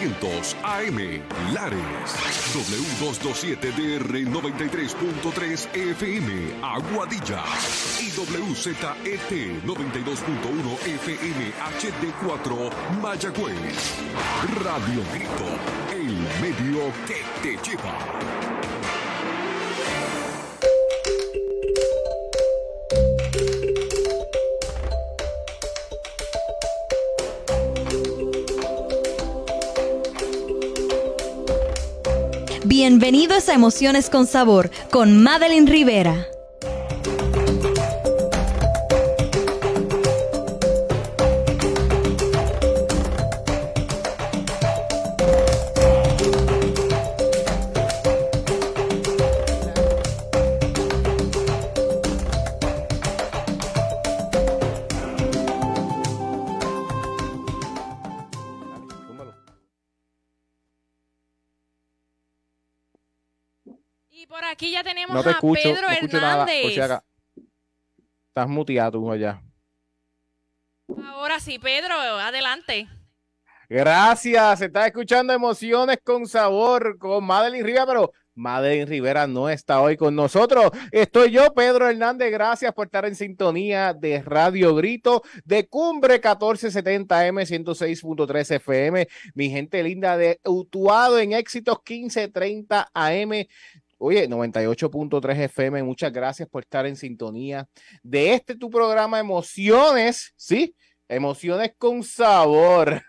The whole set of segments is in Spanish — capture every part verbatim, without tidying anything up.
setecientos A M, Lares, W doscientos veintisiete D R noventa y tres punto tres F M, Aguadilla, y W Z E T noventa y dos punto uno F M H D cuatro, Mayagüez. Radio Grito, el medio que te lleva. Bienvenidos a Emociones con Sabor con Madeline Rivera. Y por aquí ya tenemos No te a escucho, Pedro no escucho Hernández. nada, por si acá. Estás muteado tú allá. Ahora sí, Pedro, adelante. Gracias, se está escuchando Emociones con Sabor con Madeline Rivera, pero Madeline Rivera no está hoy con nosotros. Estoy yo, Pedro Hernández. Gracias por estar en sintonía de Radio Grito, de Cumbre catorce setenta M, ciento seis punto tres F M. Mi gente linda de Utuado en Éxitos quince treinta A M. Oye, noventa y ocho punto tres F M, muchas gracias por estar en sintonía de este tu programa Emociones, ¿sí? Emociones con Sabor.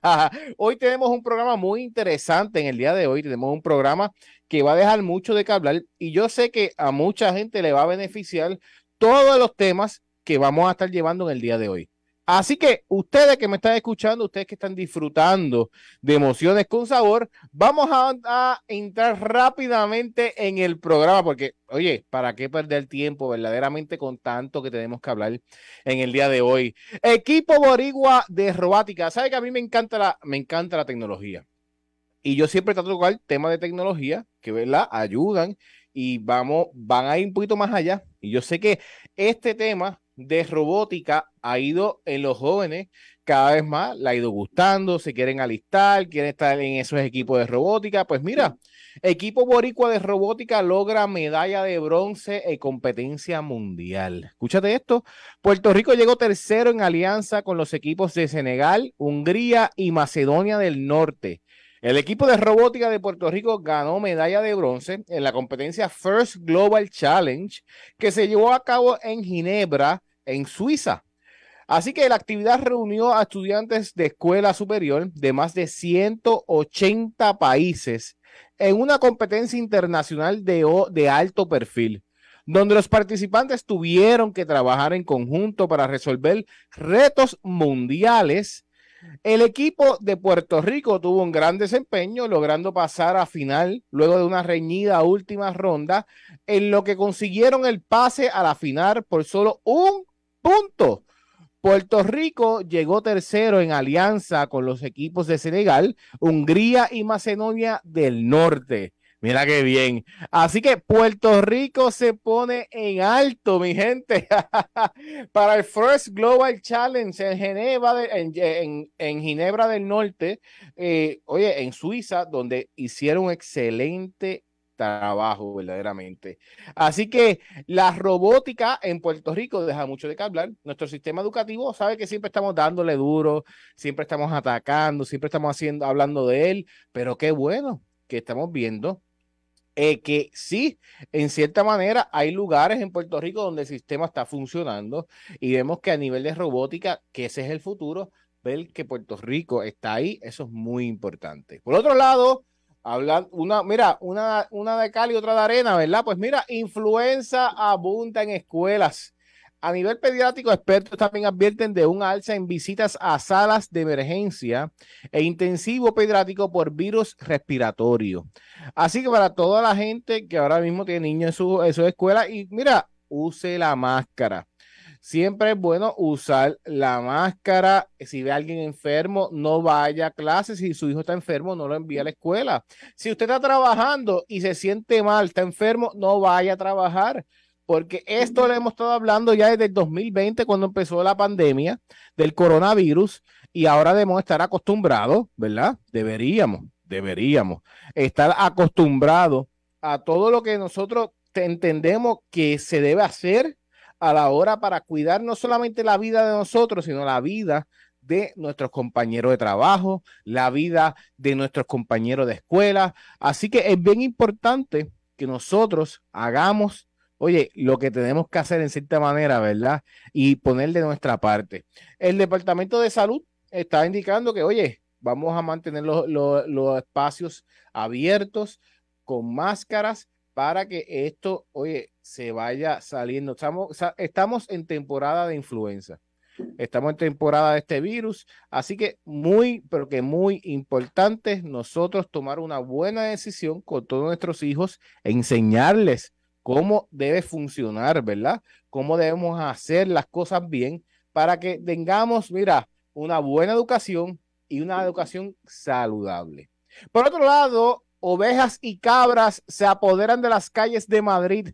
Hoy tenemos un programa muy interesante en el día de hoy. Tenemos un programa que va a dejar mucho de qué hablar y yo sé que a mucha gente le va a beneficiar todos los temas que vamos a estar llevando en el día de hoy. Así que ustedes que me están escuchando, ustedes que están disfrutando de Emociones con Sabor, vamos a, a entrar rápidamente en el programa porque, oye, ¿para qué perder tiempo verdaderamente con tanto que tenemos que hablar en el día de hoy? Equipo Boricua de Robótica. ¿Sabe que a mí me encanta la, me encanta la tecnología? Y yo siempre trato de tocar temas de tecnología que, ¿verdad?, ayudan y vamos, van a ir un poquito más allá. Y yo sé que este tema de robótica ha ido en los jóvenes cada vez más, le ha ido gustando, se quieren alistar, quieren estar en esos equipos de robótica. Pues mira, Equipo Boricua de Robótica logra medalla de bronce en competencia mundial. Escúchate esto, Puerto Rico llegó tercero en alianza con los equipos de Senegal, Hungría y Macedonia del Norte. El equipo de robótica de Puerto Rico ganó medalla de bronce en la competencia First Global Challenge que se llevó a cabo en Ginebra, en Suiza. Así que la actividad reunió a estudiantes de escuela superior de más de ciento ochenta países en una competencia internacional de, de alto perfil, donde los participantes tuvieron que trabajar en conjunto para resolver retos mundiales. El equipo de Puerto Rico tuvo un gran desempeño, logrando pasar a final luego de una reñida última ronda, en lo que consiguieron el pase a la final por solo un punto. Puerto Rico llegó tercero en alianza con los equipos de Senegal, Hungría y Macedonia del Norte. Mira qué bien. Así que Puerto Rico se pone en alto, mi gente, para el First Global Challenge en Ginebra, de, en, en, en Ginebra del Norte, eh, oye, en Suiza, donde hicieron un excelente trabajo verdaderamente. Así que la robótica en Puerto Rico deja mucho de qué hablar. Nuestro sistema educativo sabe que siempre estamos dándole duro, siempre estamos atacando, siempre estamos haciendo, hablando de él, pero qué bueno que estamos viendo Eh, que sí, en cierta manera hay lugares en Puerto Rico donde el sistema está funcionando y vemos que a nivel de robótica, que ese es el futuro, ver que Puerto Rico está ahí, eso es muy importante. Por otro lado, hablan una, mira, una, una de cal y otra de arena, ¿verdad? Pues mira, influenza abunda en escuelas. A nivel pediátrico, expertos también advierten de un alza en visitas a salas de emergencia e intensivo pediátrico por virus respiratorio. Así que para toda la gente que ahora mismo tiene niños en su, en su escuela, y mira, use la máscara. Siempre es bueno usar la máscara. Si ve a alguien enfermo, no vaya a clases. Si su hijo está enfermo, no lo envíe a la escuela. Si usted está trabajando y se siente mal, está enfermo, no vaya a trabajar. Porque esto lo hemos estado hablando ya desde el dos mil veinte, cuando empezó la pandemia del coronavirus, y ahora debemos estar acostumbrados, ¿verdad? Deberíamos, deberíamos estar acostumbrados a todo lo que nosotros entendemos que se debe hacer a la hora para cuidar no solamente la vida de nosotros, sino la vida de nuestros compañeros de trabajo, la vida de nuestros compañeros de escuela. Así que es bien importante que nosotros hagamos, oye, lo que tenemos que hacer en cierta manera, ¿verdad? Y poner de nuestra parte. El Departamento de Salud está indicando que, oye, vamos a mantener los, los, los espacios abiertos con máscaras para que esto, oye, se vaya saliendo. Estamos, estamos en temporada de influenza. Estamos en temporada de este virus, así que muy, pero que muy importante nosotros tomar una buena decisión con todos nuestros hijos, enseñarles cómo debe funcionar, ¿verdad? Cómo debemos hacer las cosas bien para que tengamos, mira, una buena educación y una educación saludable. Por otro lado, ovejas y cabras se apoderan de las calles de Madrid.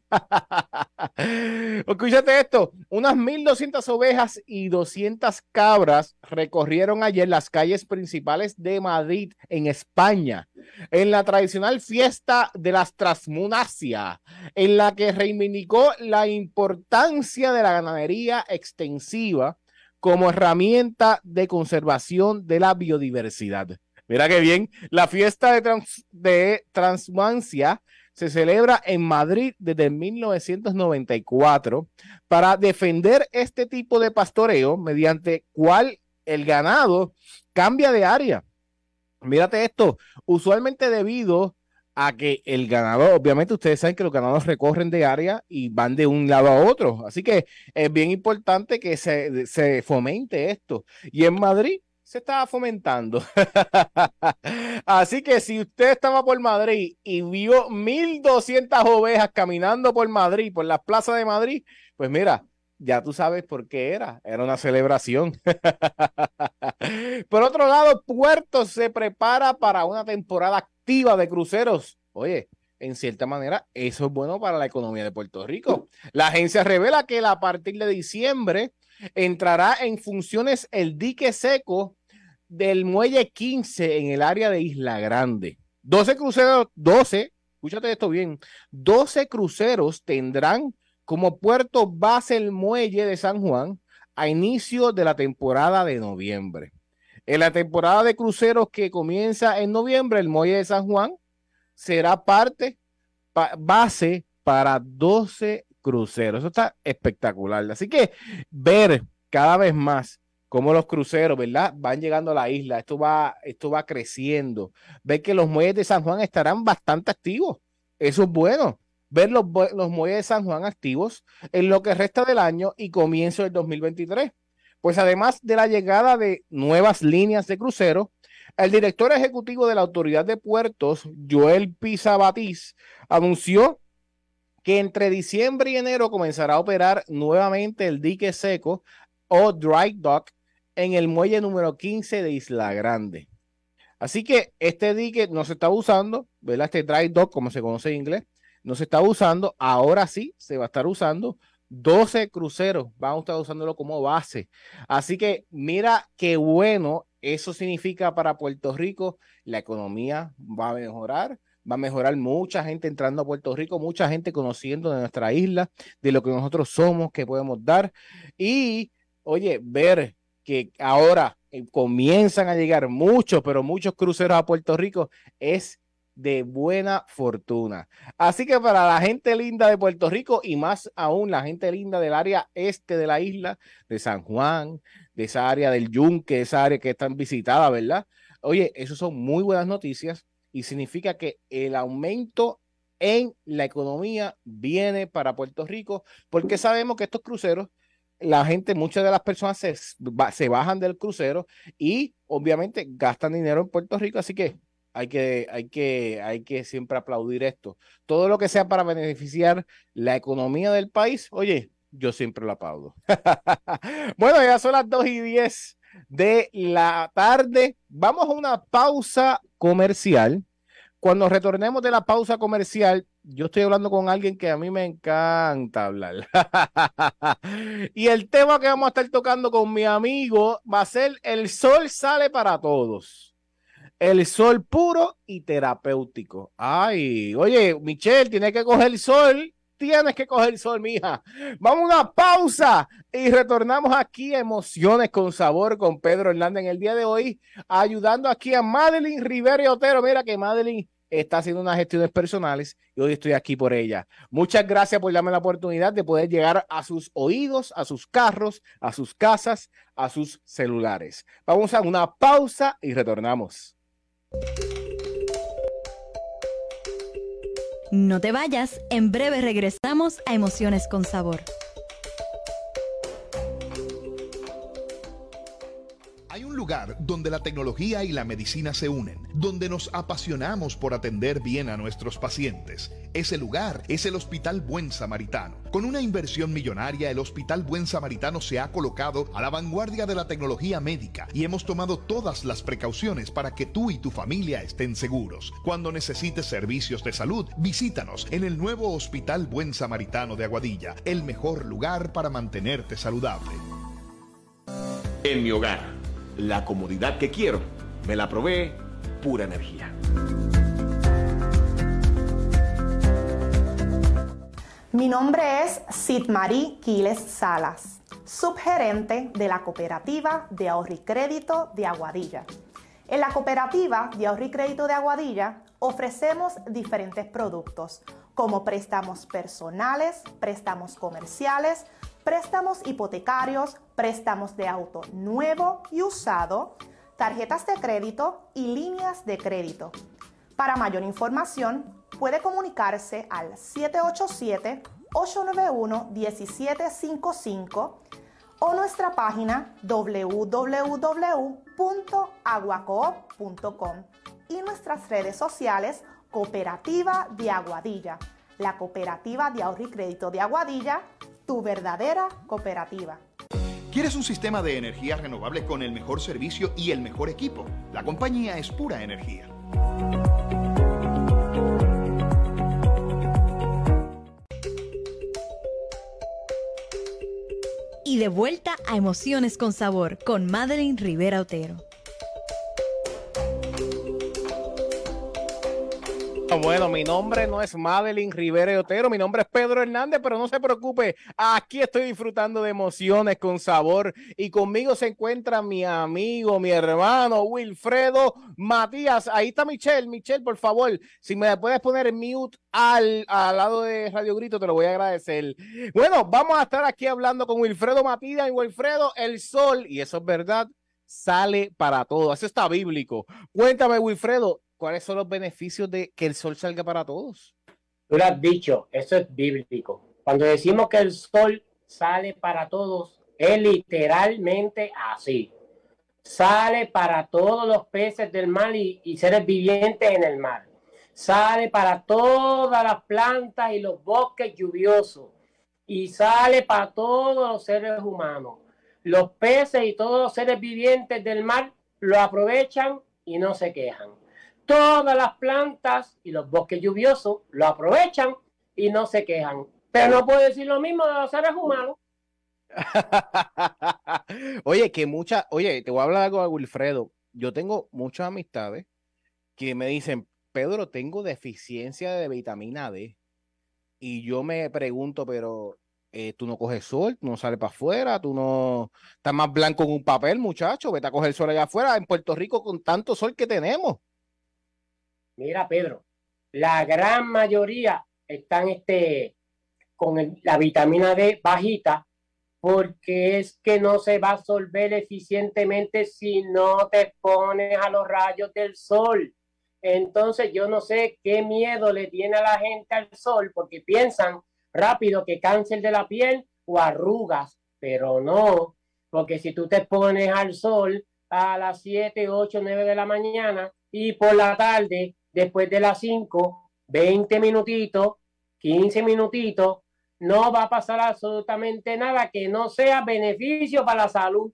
Escúchate esto, unas mil doscientas ovejas y doscientas cabras recorrieron ayer las calles principales de Madrid, en España, en la tradicional fiesta de las Trasmunacia, en la que reivindicó la importancia de la ganadería extensiva como herramienta de conservación de la biodiversidad. Mira qué bien, la fiesta de, trans, de Trasmunacia se celebra en Madrid desde mil novecientos noventa y cuatro para defender este tipo de pastoreo mediante cual el ganado cambia de área. Mírate esto, usualmente debido a que el ganado, obviamente ustedes saben que los ganados recorren de área y van de un lado a otro, así que es bien importante que se, se fomente esto. Y en Madrid se estaba fomentando. Así que si usted estaba por Madrid y vio mil doscientas ovejas caminando por Madrid, por las plazas de Madrid, pues mira, ya tú sabes por qué era. Era una celebración. Por otro lado, Puerto se prepara para una temporada activa de cruceros. Oye, en cierta manera, eso es bueno para la economía de Puerto Rico. La agencia revela que a partir de diciembre entrará en funciones el dique seco del muelle quince en el área de Isla Grande. doce cruceros, doce, escúchate esto bien, doce cruceros tendrán como puerto base el muelle de San Juan a inicio de la temporada de noviembre. En la temporada de cruceros que comienza en noviembre, el muelle de San Juan será parte, pa, base para doce cruceros. Eso está espectacular. Así que ver cada vez más cómo los cruceros, ¿verdad?, van llegando a la isla. Esto va, esto va creciendo. Ver que los muelles de San Juan estarán bastante activos. Eso es bueno. Ver los, los muelles de San Juan activos en lo que resta del año y comienzo del dos mil veintitrés. Pues además de la llegada de nuevas líneas de crucero, el director ejecutivo de la Autoridad de Puertos, Joel Pisa Batiz, anunció que entre diciembre y enero comenzará a operar nuevamente el dique seco o dry dock en el muelle número quince de Isla Grande. Así que este dique no se está usando, ¿verdad? Este dry dock, como se conoce en inglés, no se está usando. Ahora sí se va a estar usando. doce cruceros van a estar usándolo como base. Así que mira qué bueno eso significa para Puerto Rico. La economía va a mejorar. Va a mejorar, mucha gente entrando a Puerto Rico, mucha gente conociendo de nuestra isla, de lo que nosotros somos, que podemos dar. Y, oye, ver que ahora eh, comienzan a llegar muchos, pero muchos cruceros a Puerto Rico es de buena fortuna. Así que para la gente linda de Puerto Rico y más aún la gente linda del área este de la isla, de San Juan, de esa área del Yunque, esa área que están visitada, ¿verdad? Oye, eso son muy buenas noticias. Y significa que el aumento en la economía viene para Puerto Rico, porque sabemos que estos cruceros, la gente, muchas de las personas se, se bajan del crucero y obviamente gastan dinero en Puerto Rico, así que hay que, hay que, hay que siempre aplaudir esto. Todo lo que sea para beneficiar la economía del país, oye, yo siempre lo aplaudo. Bueno, ya son las dos y diez de la tarde. Vamos a una pausa comercial. cuando retornemos de la pausa comercial, yo estoy hablando con alguien que a mí me encanta hablar. Y el tema que vamos a estar tocando con mi amigo va a ser el sol sale para todos. El sol puro y terapéutico. Ay, oye, Michelle, tienes que coger el sol. Tienes que coger el sol, mija. Vamos a una pausa y retornamos aquí a Emociones con Sabor con Pedro Hernández en el día de hoy, ayudando aquí a Madeline Rivera Otero. Mira que Madeline está haciendo unas gestiones personales y hoy estoy aquí por ella. Muchas gracias por darme la oportunidad de poder llegar a sus oídos, a sus carros, a sus casas, a sus celulares. Vamos a una pausa y retornamos. No te vayas, en breve regresamos a Emociones con Sabor. Hay un lugar donde la tecnología y la medicina se unen, donde nos apasionamos por atender bien a nuestros pacientes. Ese lugar es el Hospital Buen Samaritano. Con una inversión millonaria, el Hospital Buen Samaritano se ha colocado a la vanguardia de la tecnología médica y hemos tomado todas las precauciones para que tú y tu familia estén seguros. Cuando necesites servicios de salud, visítanos en el nuevo Hospital Buen Samaritano de Aguadilla, el mejor lugar para mantenerte saludable. En mi hogar, la comodidad que quiero, me la provee Pura Energía. Mi nombre es Sidmarí Quiles Salas, subgerente de la Cooperativa de Ahorro y Crédito de Aguadilla. En la Cooperativa de Ahorro y Crédito de Aguadilla ofrecemos diferentes productos como préstamos personales, préstamos comerciales, préstamos hipotecarios, préstamos de auto nuevo y usado, tarjetas de crédito y líneas de crédito. Para mayor información, puede comunicarse al siete ocho siete, ocho nueve uno, uno siete cinco cinco o nuestra página w w w punto aguacoop punto com y nuestras redes sociales Cooperativa de Aguadilla, la Cooperativa de Ahorro y Crédito de Aguadilla, tu verdadera cooperativa. ¿Quieres un sistema de energía renovable con el mejor servicio y el mejor equipo? La compañía es Pura Energía. Y de vuelta a Emociones con Sabor con Madeline Rivera Otero. Bueno, mi nombre no es Madeline Rivera Otero, mi nombre es Pedro Hernández, pero no se preocupe, aquí estoy disfrutando de Emociones con Sabor y conmigo se encuentra mi amigo, mi hermano Wilfredo Matías. Ahí está Michelle. Michelle, por favor, si me puedes poner mute al, al lado de Radio Grito, te lo voy a agradecer. Bueno, vamos a estar aquí hablando con Wilfredo Matías y Wilfredo, el sol, y eso es verdad, sale para todos, eso está bíblico. Cuéntame, Wilfredo, ¿cuáles son los beneficios de que el sol salga para todos? Tú lo has dicho, eso es bíblico. Cuando decimos que el sol sale para todos, es literalmente así. Sale para todos los peces del mar y, y seres vivientes en el mar. Sale para todas las plantas y los bosques lluviosos. Y sale para todos los seres humanos. Los peces y todos los seres vivientes del mar lo aprovechan y no se quejan. Todas las plantas y los bosques lluviosos lo aprovechan y no se quejan. Pero no puedo decir lo mismo de los seres humanos. Oye, que muchas, oye, te voy a hablar algo de Wilfredo. Yo tengo muchas amistades que me dicen, Pedro, tengo deficiencia de vitamina D. Y yo me pregunto, pero eh, tú no coges sol, tú no sales para afuera, tú no estás más blanco en un papel, muchacho, vete a coger sol allá afuera, en Puerto Rico con tanto sol que tenemos. Mira, Pedro, la gran mayoría están este, con el, la vitamina D bajita porque es que no se va a absorber eficientemente si no te pones a los rayos del sol. Entonces yo no sé qué miedo le tiene a la gente al sol porque piensan rápido que cáncer de la piel o arrugas, pero no, porque si tú te pones al sol a las siete, ocho, nueve de la mañana y por la tarde, después de las cinco, veinte minutitos, quince minutitos, no va a pasar absolutamente nada que no sea beneficio para la salud.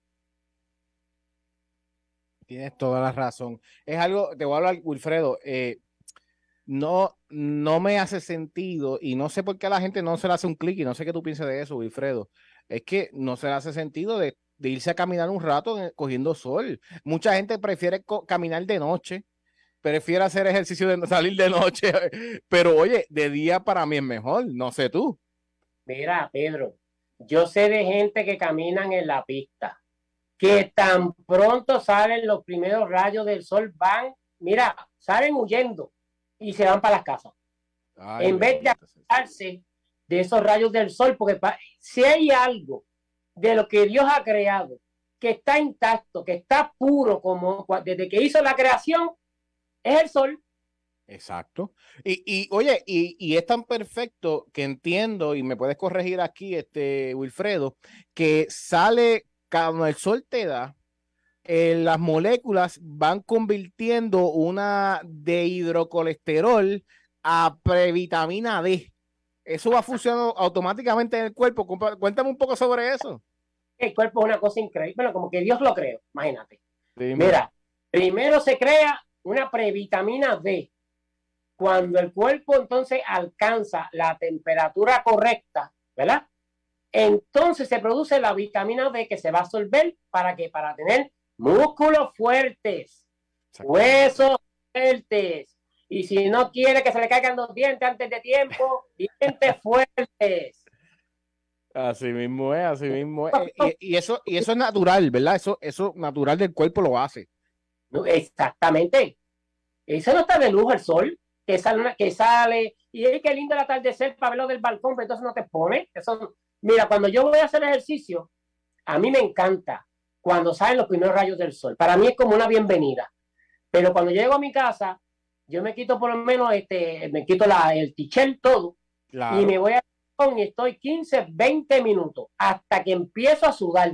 Tienes toda la razón. Es algo, te voy a hablar, Wilfredo, eh, no, no me hace sentido y no sé por qué a la gente no se le hace un clic y no sé qué tú piensas de eso, Wilfredo. Es que no se le hace sentido de, de irse a caminar un rato en- cogiendo sol. Mucha gente prefiere co- caminar de noche, prefiere hacer ejercicio de salir de noche, pero oye, de día para mí es mejor, no sé tú. Mira, Pedro, yo sé de gente que caminan en la pista, que tan pronto salen los primeros rayos del sol, van, mira, salen huyendo y se van para las casas. Ay, En vez de bendito sea. acordarse de esos rayos del sol, porque pa- si hay algo de lo que Dios ha creado, que está intacto, que está puro como cua- desde que hizo la creación, es el sol. Exacto. Y, y oye, y, y es tan perfecto que entiendo, y me puedes corregir aquí, este Wilfredo, que sale cuando el sol te da, eh, las moléculas van convirtiendo una dehidrocolesterol a previtamina D. Eso va funcionando automáticamente en el cuerpo. Compa- Cuéntame un poco sobre eso. El cuerpo es una cosa increíble, bueno, como que Dios lo creó, imagínate. Dime. Mira, primero se crea una previtamina D. Cuando el cuerpo entonces alcanza la temperatura correcta, ¿verdad? Entonces se produce la vitamina D que se va a absorber para que para tener músculos fuertes, huesos fuertes. Y si no quiere que se le caigan los dientes antes de tiempo, dientes fuertes. Así mismo es, así mismo es. Eh, Y, y eso, y eso es natural, ¿verdad? Eso, eso natural del cuerpo lo hace. No, exactamente. Eso no está de lujo el sol, que sale, una- que sale y es que lindo el atardecer para verlo del balcón, pero entonces no te pone. Eso, mira, cuando yo voy a hacer ejercicio, a mí me encanta cuando salen los primeros rayos del sol. Para mí es como una bienvenida. Pero cuando llego a mi casa, yo me quito por lo menos, este, me quito la, el tichel todo Claro. y me voy a y estoy quince, veinte minutos hasta que empiezo a sudar.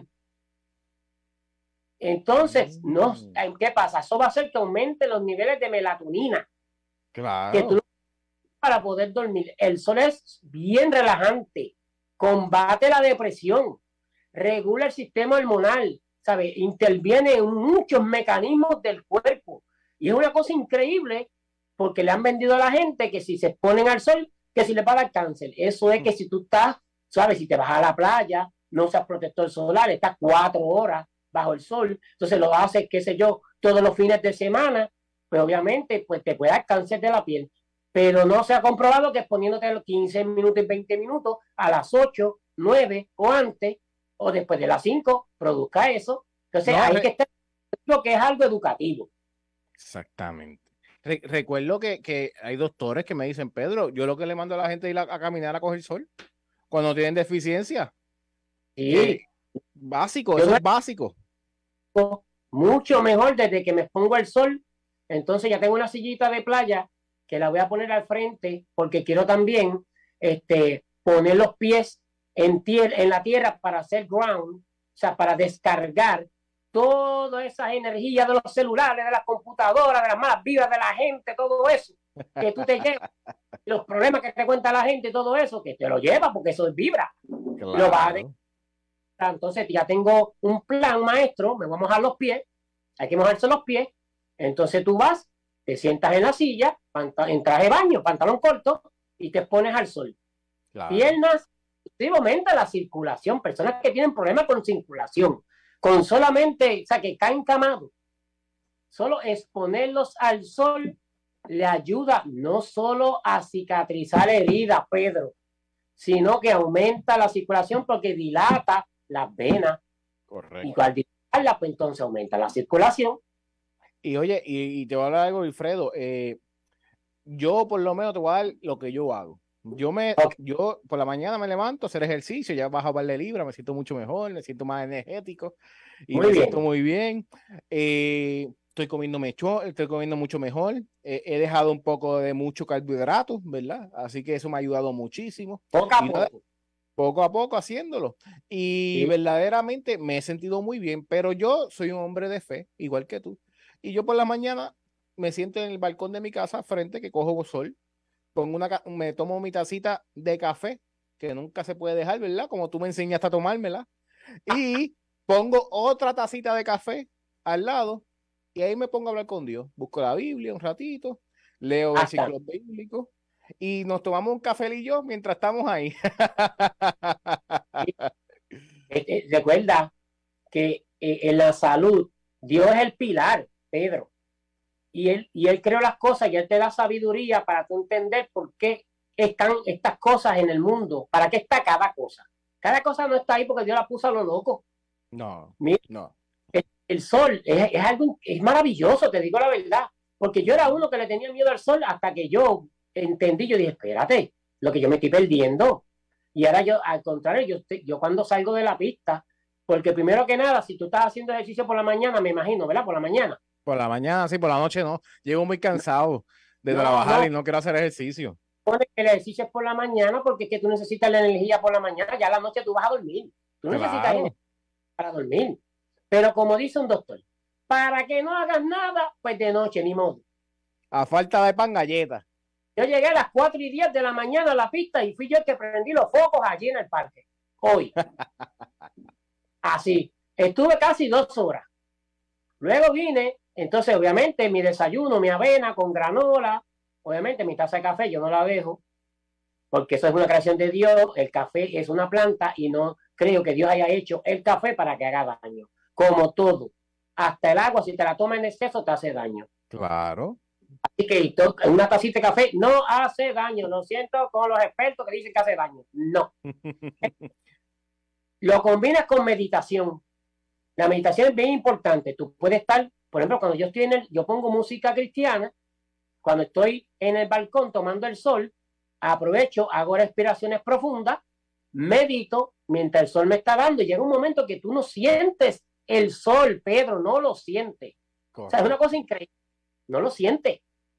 Entonces, Mm. no, ¿qué pasa? Eso va a hacer que aumente los niveles de melatonina Claro. que tú para poder dormir. El sol es bien relajante, combate la depresión, regula el sistema hormonal, ¿sabe? Interviene en muchos mecanismos del cuerpo. Y es una cosa increíble porque le han vendido a la gente que si se exponen al sol, que si le va a dar cáncer. Eso es que si tú estás, ¿sabes? Si te vas a la playa, no usas protector solar, estás cuatro horas bajo el sol, entonces lo haces, qué sé yo, todos los fines de semana, pues obviamente pues te puede dar cáncer de la piel. Pero no se ha comprobado que exponiéndote a los quince minutos y veinte minutos a las ocho, nueve o antes o después de las cinco produzca eso. Entonces No, hay re- que estar lo que es algo educativo. Exactamente. Re- recuerdo que, que hay doctores que me dicen, Pedro, yo lo que le mando a la gente es ir a, a caminar a coger sol cuando tienen deficiencia. Sí, Eh, básico, Yo eso no- es básico. mucho mejor desde que me pongo el sol. Entonces ya tengo una sillita de playa que la voy a poner al frente porque quiero también este, poner los pies en, tier en la tierra para hacer ground, o sea, para descargar toda esa energía de los celulares, de las computadoras, de las malas vibras de la gente, todo eso que tú te llevas, los problemas que te cuenta la gente, todo eso, que te lo lleva porque eso es vibra. Lo va a de- Entonces ya tengo un plan maestro, me voy a mojar los pies, hay que mojarse los pies, entonces tú vas, te sientas en la silla, en traje de baño, pantalón corto, y te pones al sol. Claro. Piernas, sí, aumenta la circulación, personas que tienen problemas con circulación, con solamente, o sea, que caen camados, solo exponerlos al sol le ayuda no solo a cicatrizar heridas, Pedro, sino que aumenta la circulación porque dilata las venas. Correcto. Y al dilatarlas, pues entonces aumenta la circulación. Y oye, y, y te voy a hablar algo, Wilfredo. Eh, yo por lo menos te voy a dar lo que yo hago. Yo me, Ok. yo por la mañana me levanto a hacer ejercicio, ya bajo un par de libras, me siento mucho mejor, me siento más energético y Muy me bien. siento muy bien. Eh, estoy comiendo mecho, estoy comiendo mucho mejor. Eh, he dejado un poco de mucho carbohidratos, ¿verdad? Así que eso me ha ayudado muchísimo. Poco a Y nada, poco. poco a poco haciéndolo. Y Sí. verdaderamente me he sentido muy bien, pero yo soy un hombre de fe, igual que tú. Y yo por la mañana me siento en el balcón de mi casa frente, que cojo sol, pongo una, ca- me tomo mi tacita de café, que nunca se puede dejar, ¿verdad? Como tú me enseñaste a tomármela. Y pongo otra tacita de café al lado y ahí me pongo a hablar con Dios. Busco la Biblia un ratito, leo Hasta. versículos bíblicos y nos tomamos un café y yo mientras estamos ahí. Eh, eh, recuerda que eh, en la salud, Dios es el pilar, Pedro. Y él, y él creó las cosas y él te da sabiduría para tú entender por qué están estas cosas en el mundo, para qué está cada cosa. Cada cosa no está ahí porque Dios la puso a lo loco. No, Mira, no. el, el sol es, es algo, es maravilloso, te digo la verdad. Porque yo era uno que le tenía miedo al sol hasta que yo entendí, yo dije, espérate, lo que yo me estoy perdiendo. Y ahora yo, al contrario, yo, yo cuando salgo de la pista, porque primero que nada, si tú estás haciendo ejercicio por la mañana, me imagino, ¿verdad? Por la mañana. Por la mañana, sí, por la noche no. Llego muy cansado de No, trabajar no. y no quiero hacer ejercicio. Pone que el ejercicio es por la mañana porque es que tú necesitas la energía por la mañana, ya a la noche tú vas a dormir. Tú Claro. necesitas energía para dormir. Pero como dice un doctor, para que no hagas nada, pues de noche, ni modo. A falta de pan, galletas. Yo llegué a las cuatro y diez de la mañana a la pista y fui yo el que prendí los focos allí en el parque. Hoy. Así. Estuve casi dos horas. Luego vine, entonces obviamente mi desayuno, mi avena con granola, obviamente mi taza de café yo no la dejo, porque eso es una creación de Dios, el café es una planta y no creo que Dios haya hecho el café para que haga daño, como todo. Hasta el agua, si te la tomas en exceso, te hace daño. Claro. Así que una tacita de café no hace daño. Lo siento con los expertos que dicen que hace daño. No. Lo combinas con meditación. La meditación es bien importante. Tú puedes estar, por ejemplo, cuando yo estoy en el, yo pongo música cristiana, cuando estoy en el balcón tomando el sol, aprovecho, hago respiraciones profundas, medito mientras el sol me está dando y llega un momento que tú no sientes el sol, Pedro, no lo sientes. O sea, es una cosa increíble. No lo sientes.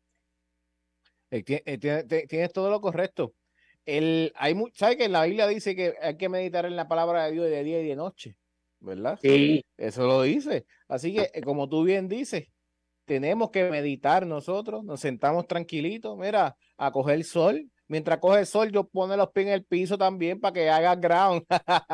Eh, tienes, eh, tienes todo lo correcto. El, hay ¿sabes que la Biblia dice que hay que meditar en la palabra de Dios de día y de noche? ¿Verdad? Sí. Eso lo dice. Así que, como tú bien dices, tenemos que meditar nosotros, nos sentamos tranquilitos, mira, a coger el sol. Mientras coge el sol, yo pongo los pies en el piso también para que haga ground.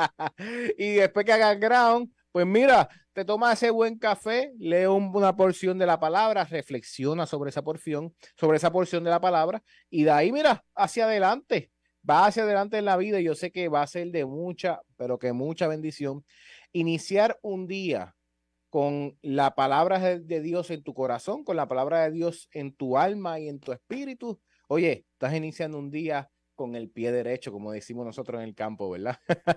Y después que haga ground, pues mira, te tomas ese buen café, lee un, una porción de la palabra, reflexiona sobre esa porción, sobre esa porción de la palabra, y de ahí, mira, hacia adelante, va hacia adelante en la vida, y yo sé que va a ser de mucha, pero que mucha bendición. Iniciar un día con la palabra de Dios en tu corazón, con la palabra de Dios en tu alma y en tu espíritu. Oye, estás iniciando un día con el pie derecho, como decimos nosotros en el campo, ¿verdad?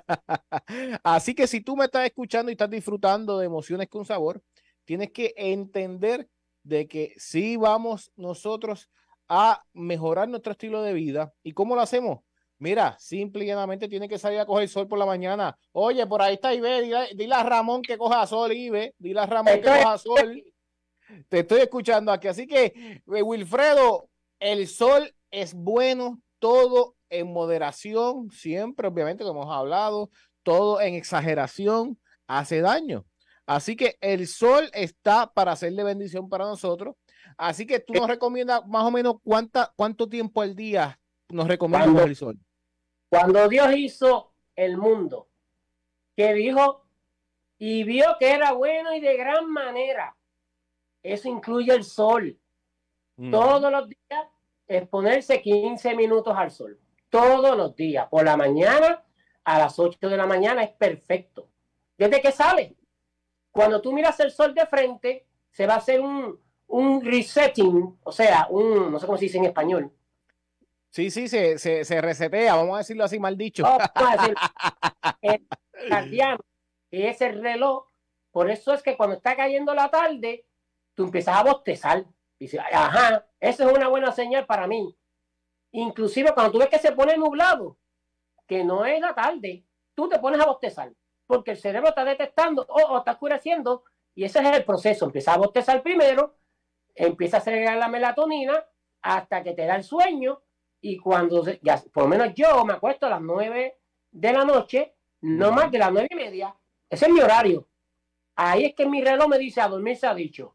Así que si tú me estás escuchando y estás disfrutando de Emociones con Sabor, tienes que entender de que sí vamos nosotros a mejorar nuestro estilo de vida. ¿Y cómo lo hacemos? Mira, simple y llanamente tienes que salir a coger sol por la mañana. Oye, por ahí está Ibe, dile, dile a Ramón que coja sol, Ibe, dile a Ramón que coja sol. Te estoy escuchando aquí. Así que, Wilfredo, el sol es bueno, todo en moderación, siempre, obviamente, como hemos hablado, todo en exageración hace daño. Así que el sol está para hacerle bendición para nosotros. Así que tú nos recomiendas más o menos cuánta, cuánto tiempo al día nos recomiendas el sol. Cuando Dios hizo el mundo, que dijo y vio que era bueno y de gran manera, eso incluye el sol. Mm. Todos los días exponerse quince minutos al sol. Todos los días. Por la mañana, a las ocho de la mañana es perfecto. ¿Desde qué sale? Cuando tú miras el sol de frente, se va a hacer un, un resetting, o sea, un, no sé cómo se dice en español. Sí, sí, se, se, se resetea, vamos a decirlo así, mal dicho. Oh, vamos a decir, el cardiano, que es el reloj. Por eso es que cuando está cayendo la tarde, tú empiezas a bostezar. Dices, ajá, eso es una buena señal para mí. Inclusive cuando tú ves que se pone nublado, que no es la tarde, tú te pones a bostezar, porque el cerebro está detectando, o oh, oh, está oscureciendo, y ese es el proceso. Empieza a bostezar primero, empieza a segregar la melatonina, hasta que te da el sueño, y cuando, ya, por lo menos yo me acuesto a las nueve de la noche, no más de las nueve y media, ese es mi horario. Ahí es que mi reloj me dice, a dormir se ha dicho.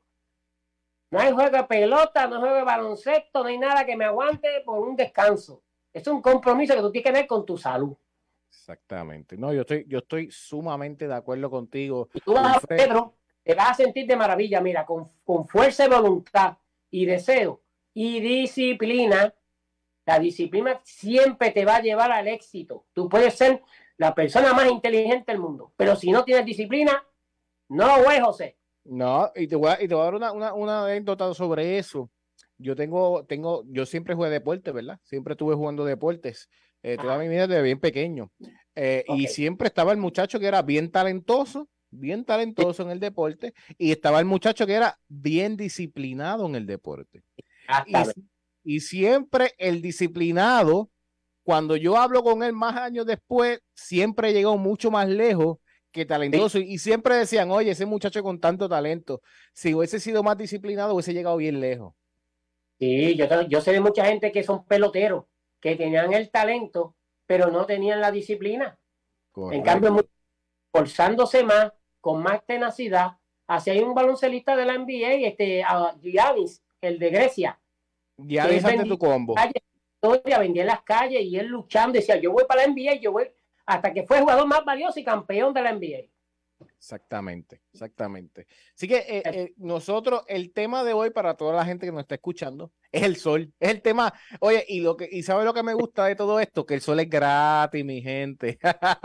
No hay juego de pelota, no hay juego de baloncesto, no hay nada que me aguante por un descanso. Es un compromiso que tú tienes que tener con tu salud. Exactamente. No, yo estoy, yo estoy sumamente de acuerdo contigo. Y tú vas a, Pedro, te vas a sentir de maravilla, mira, con, con fuerza de voluntad y deseo, y disciplina. La disciplina siempre te va a llevar al éxito. Tú puedes ser la persona más inteligente del mundo, pero si no tienes disciplina, no, güey, José. No, y te voy a, y te voy a dar una, una, una anécdota sobre eso. Yo tengo, tengo, yo siempre jugué deporte, ¿verdad? Siempre estuve jugando deportes, eh, toda mi vida desde bien pequeño. Eh, okay. Y siempre estaba el muchacho que era bien talentoso, bien talentoso en el deporte, y estaba el muchacho que era bien disciplinado en el deporte. Y, y siempre el disciplinado, cuando yo hablo con él más años después, siempre llegó mucho más lejos que talentoso. Sí. Y siempre decían, oye, ese muchacho con tanto talento, si hubiese sido más disciplinado, hubiese llegado bien lejos. Sí, yo, yo sé de mucha gente que son peloteros, que tenían el talento, pero no tenían la disciplina. Correcto. En cambio, forzándose más, con más tenacidad, hacia ahí un baloncelista de la N B A, este, uh, Giannis, el de Grecia. Giannis ante tu combo. Calle, vendía en las calles y él luchando, decía, yo voy para la N B A, yo voy, hasta que fue el jugador más valioso y campeón de la N B A. Exactamente, exactamente. Así que eh, eh, nosotros, el tema de hoy para toda la gente que nos está escuchando es el sol, es el tema. Oye, y lo que y sabe lo que me gusta de todo esto, que el sol es gratis, mi gente.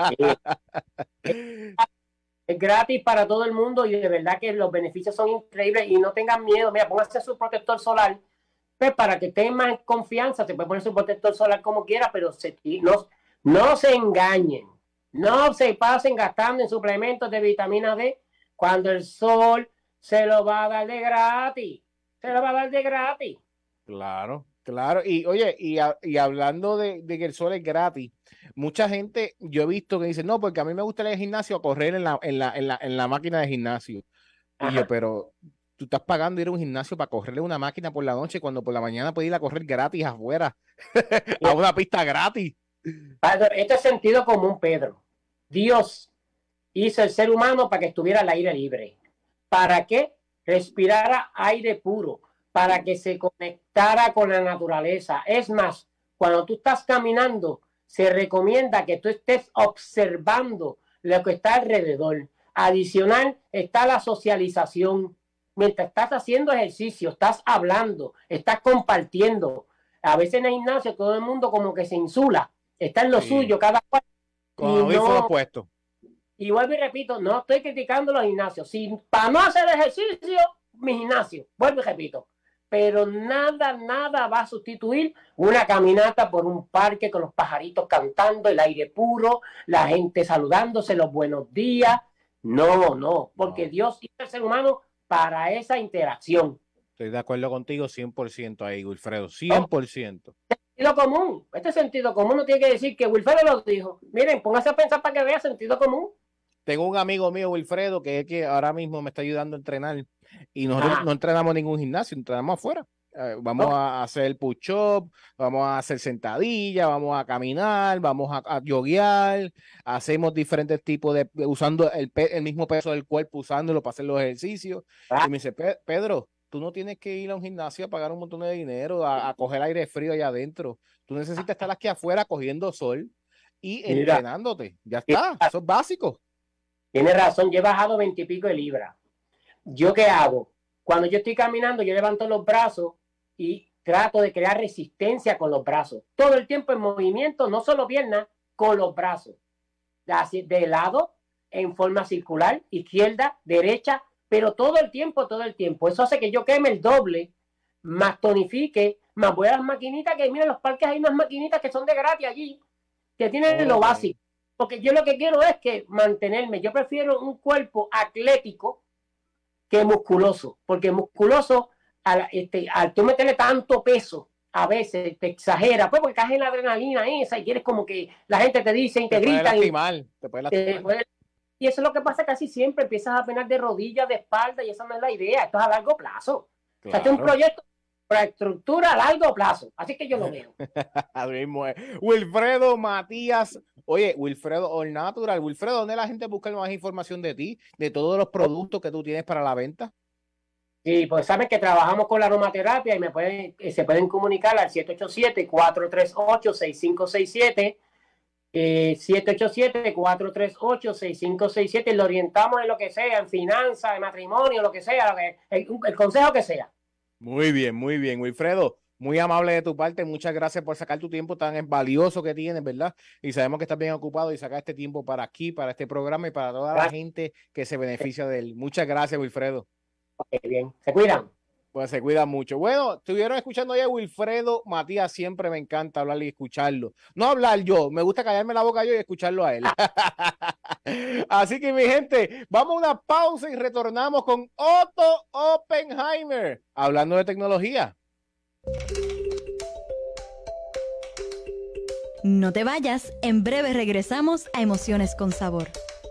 Sí. Es gratis para todo el mundo y de verdad que los beneficios son increíbles y no tengan miedo. Mira, pónganse su protector solar, pues para que tengan más confianza. Se puede poner su protector solar como quiera, pero se, no, no se engañen. No se pasen gastando en suplementos de vitamina D cuando el sol se lo va a dar de gratis. Se lo va a dar de gratis. Claro, claro. Y oye, y, a, y hablando de, de que el sol es gratis, mucha gente, yo he visto que dice, no, porque a mí me gusta ir al gimnasio a correr en la, en la, en la, en la máquina de gimnasio. Ajá. Y yo, pero tú estás pagando ir a un gimnasio para correrle una máquina por la noche cuando por la mañana puedes ir a correr gratis afuera, a una pista gratis. Esto es sentido común, Pedro. Dios hizo el ser humano para que estuviera al aire libre. ¿Para qué? Respirara aire puro, para que se conectara con la naturaleza. Es más, cuando tú estás caminando, se recomienda que tú estés observando lo que está alrededor. Adicional, está la socialización. Mientras estás haciendo ejercicio, estás hablando, estás compartiendo. A veces en el gimnasio todo el mundo como que se insula. Está en lo sí. suyo, cada cual. Con y, no, puesto. Y vuelvo y repito, no estoy criticando los gimnasios. Si para no hacer ejercicio, mi gimnasio, vuelvo y repito. Pero nada, nada va a sustituir una caminata por un parque con los pajaritos cantando, el aire puro, la gente saludándose, los buenos días. No, no, porque no. Dios hizo al ser humano para esa interacción. Estoy de acuerdo contigo cien por ciento ahí, Wilfredo, cien por ciento. Sentido común, este sentido común no tiene que decir que Wilfredo lo dijo. Miren, póngase a pensar para que vea sentido común. Tengo un amigo mío, Wilfredo, que es que ahora mismo me está ayudando a entrenar y nosotros ah. no entrenamos en ningún gimnasio, entrenamos afuera. Eh, vamos no. a hacer push-up, vamos a hacer sentadillas, vamos a caminar, vamos a, a yoguear, hacemos diferentes tipos de, usando el, pe, el mismo peso del cuerpo, usándolo para hacer los ejercicios. Ah. Y me dice, Pedro, tú no tienes que ir a un gimnasio a pagar un montón de dinero, a, a coger aire frío allá adentro. Tú necesitas estar aquí afuera cogiendo sol y Mira, entrenándote. Ya está, eso es básico. Tienes razón, yo he bajado veintipico de libras. ¿Yo qué hago? Cuando yo estoy caminando, yo levanto los brazos y trato de crear resistencia con los brazos. Todo el tiempo en movimiento, no solo piernas, con los brazos. De lado, en forma circular, izquierda, derecha, pero todo el tiempo, todo el tiempo. Eso hace que yo queme el doble, más tonifique, más voy a las maquinitas, que miren, los parques hay unas maquinitas que son de gratis allí, que tienen oh, lo básico. Porque yo lo que quiero es que mantenerme, yo prefiero un cuerpo atlético que musculoso, porque musculoso, al, este, al tú meterle tanto peso, a veces te exagera, pues porque caes en la adrenalina esa y quieres como que la gente te dice y te, te grita. Puede lastimar, y, te puede lastimar. Te puede, y eso es lo que pasa casi siempre, empiezas a penar de rodillas, de espalda, y esa no es la idea, esto es a largo plazo. Claro. O sea, este es un proyecto para estructura a largo plazo, así que yo lo veo. Wilfredo Matías, oye, Wilfredo All Natural, Wilfredo, ¿dónde la gente busca más información de ti, de todos los productos que tú tienes para la venta? Sí, pues saben que trabajamos con la aromaterapia y me pueden, se pueden comunicar al siete ocho siete, cuatro tres ocho, seis cinco seis siete, eh, siete ocho siete, cuatro tres ocho, seis cinco seis siete, lo orientamos en lo que sea, en finanzas, en matrimonio, lo que sea, lo que, el, el consejo que sea. Muy bien, muy bien, Wilfredo. Muy amable de tu parte, muchas gracias por sacar tu tiempo tan valioso que tienes, ¿verdad? Y sabemos que estás bien ocupado y sacar este tiempo para aquí, para este programa y para toda la gente que se beneficia de él. Muchas gracias, Wilfredo. Ok, bien, se cuidan. Pues se cuida mucho. Bueno, estuvieron escuchando ya a Wilfredo Matías, siempre me encanta hablar y escucharlo. No hablar yo, me gusta callarme la boca yo y escucharlo a él. Así que mi gente, vamos a una pausa y retornamos con Otto Oppenheimer, hablando de tecnología. No te vayas, en breve regresamos a Emociones con Sabor.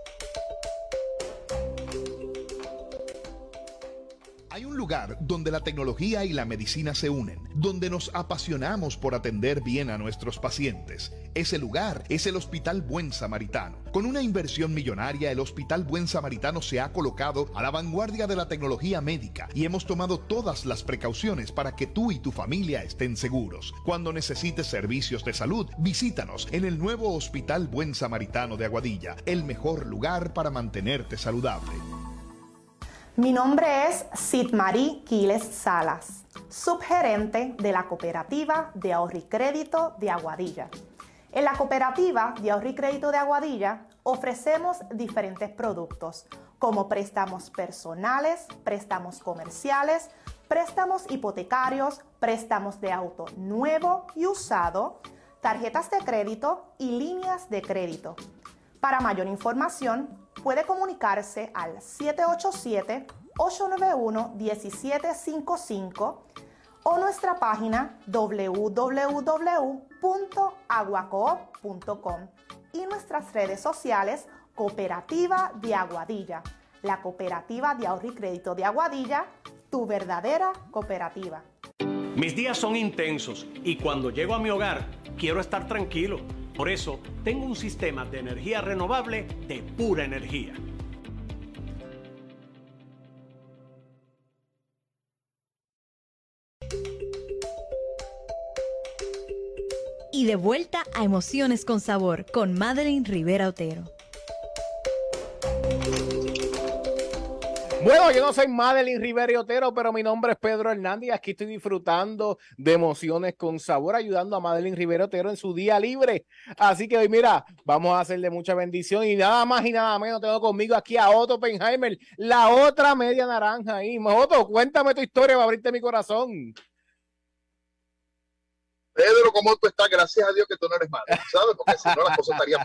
Hay un lugar donde la tecnología y la medicina se unen, donde nos apasionamos por atender bien a nuestros pacientes. Ese lugar es el Hospital Buen Samaritano. Con una inversión millonaria, el Hospital Buen Samaritano se ha colocado a la vanguardia de la tecnología médica y hemos tomado todas las precauciones para que tú y tu familia estén seguros. Cuando necesites servicios de salud, visítanos en el nuevo Hospital Buen Samaritano de Aguadilla, el mejor lugar para mantenerte saludable. Mi nombre es Sitmarí Quiles Salas, subgerente de la Cooperativa de Ahorro y Crédito de Aguadilla. En la Cooperativa de Ahorro y Crédito de Aguadilla ofrecemos diferentes productos como préstamos personales, préstamos comerciales, préstamos hipotecarios, préstamos de auto nuevo y usado, tarjetas de crédito y líneas de crédito. Para mayor información, puede comunicarse al siete ocho siete, ocho nueve uno, uno siete cinco cinco o nuestra página w w w punto aguacoop punto com y nuestras redes sociales Cooperativa de Aguadilla, la Cooperativa de Ahorro y Crédito de Aguadilla, tu verdadera cooperativa. Mis días son intensos y cuando llego a mi hogar quiero estar tranquilo. Por eso tengo un sistema de energía renovable de Pura Energía. Y de vuelta a Emociones con Sabor con Madeline Rivera Otero. Bueno, yo no soy Madeline Rivera Otero, pero mi nombre es Pedro Hernández y aquí estoy disfrutando de Emociones con Sabor, ayudando a Madeline Rivera Otero en su día libre. Así que hoy, mira, vamos a hacerle mucha bendición y nada más y nada menos tengo conmigo aquí a Otto Oppenheimer, la otra media naranja ahí. Otto, cuéntame tu historia para abrirte mi corazón. Pedro, ¿cómo tú estás? Gracias a Dios que tú no eres malo, ¿sabes? Porque si no las cosas estarían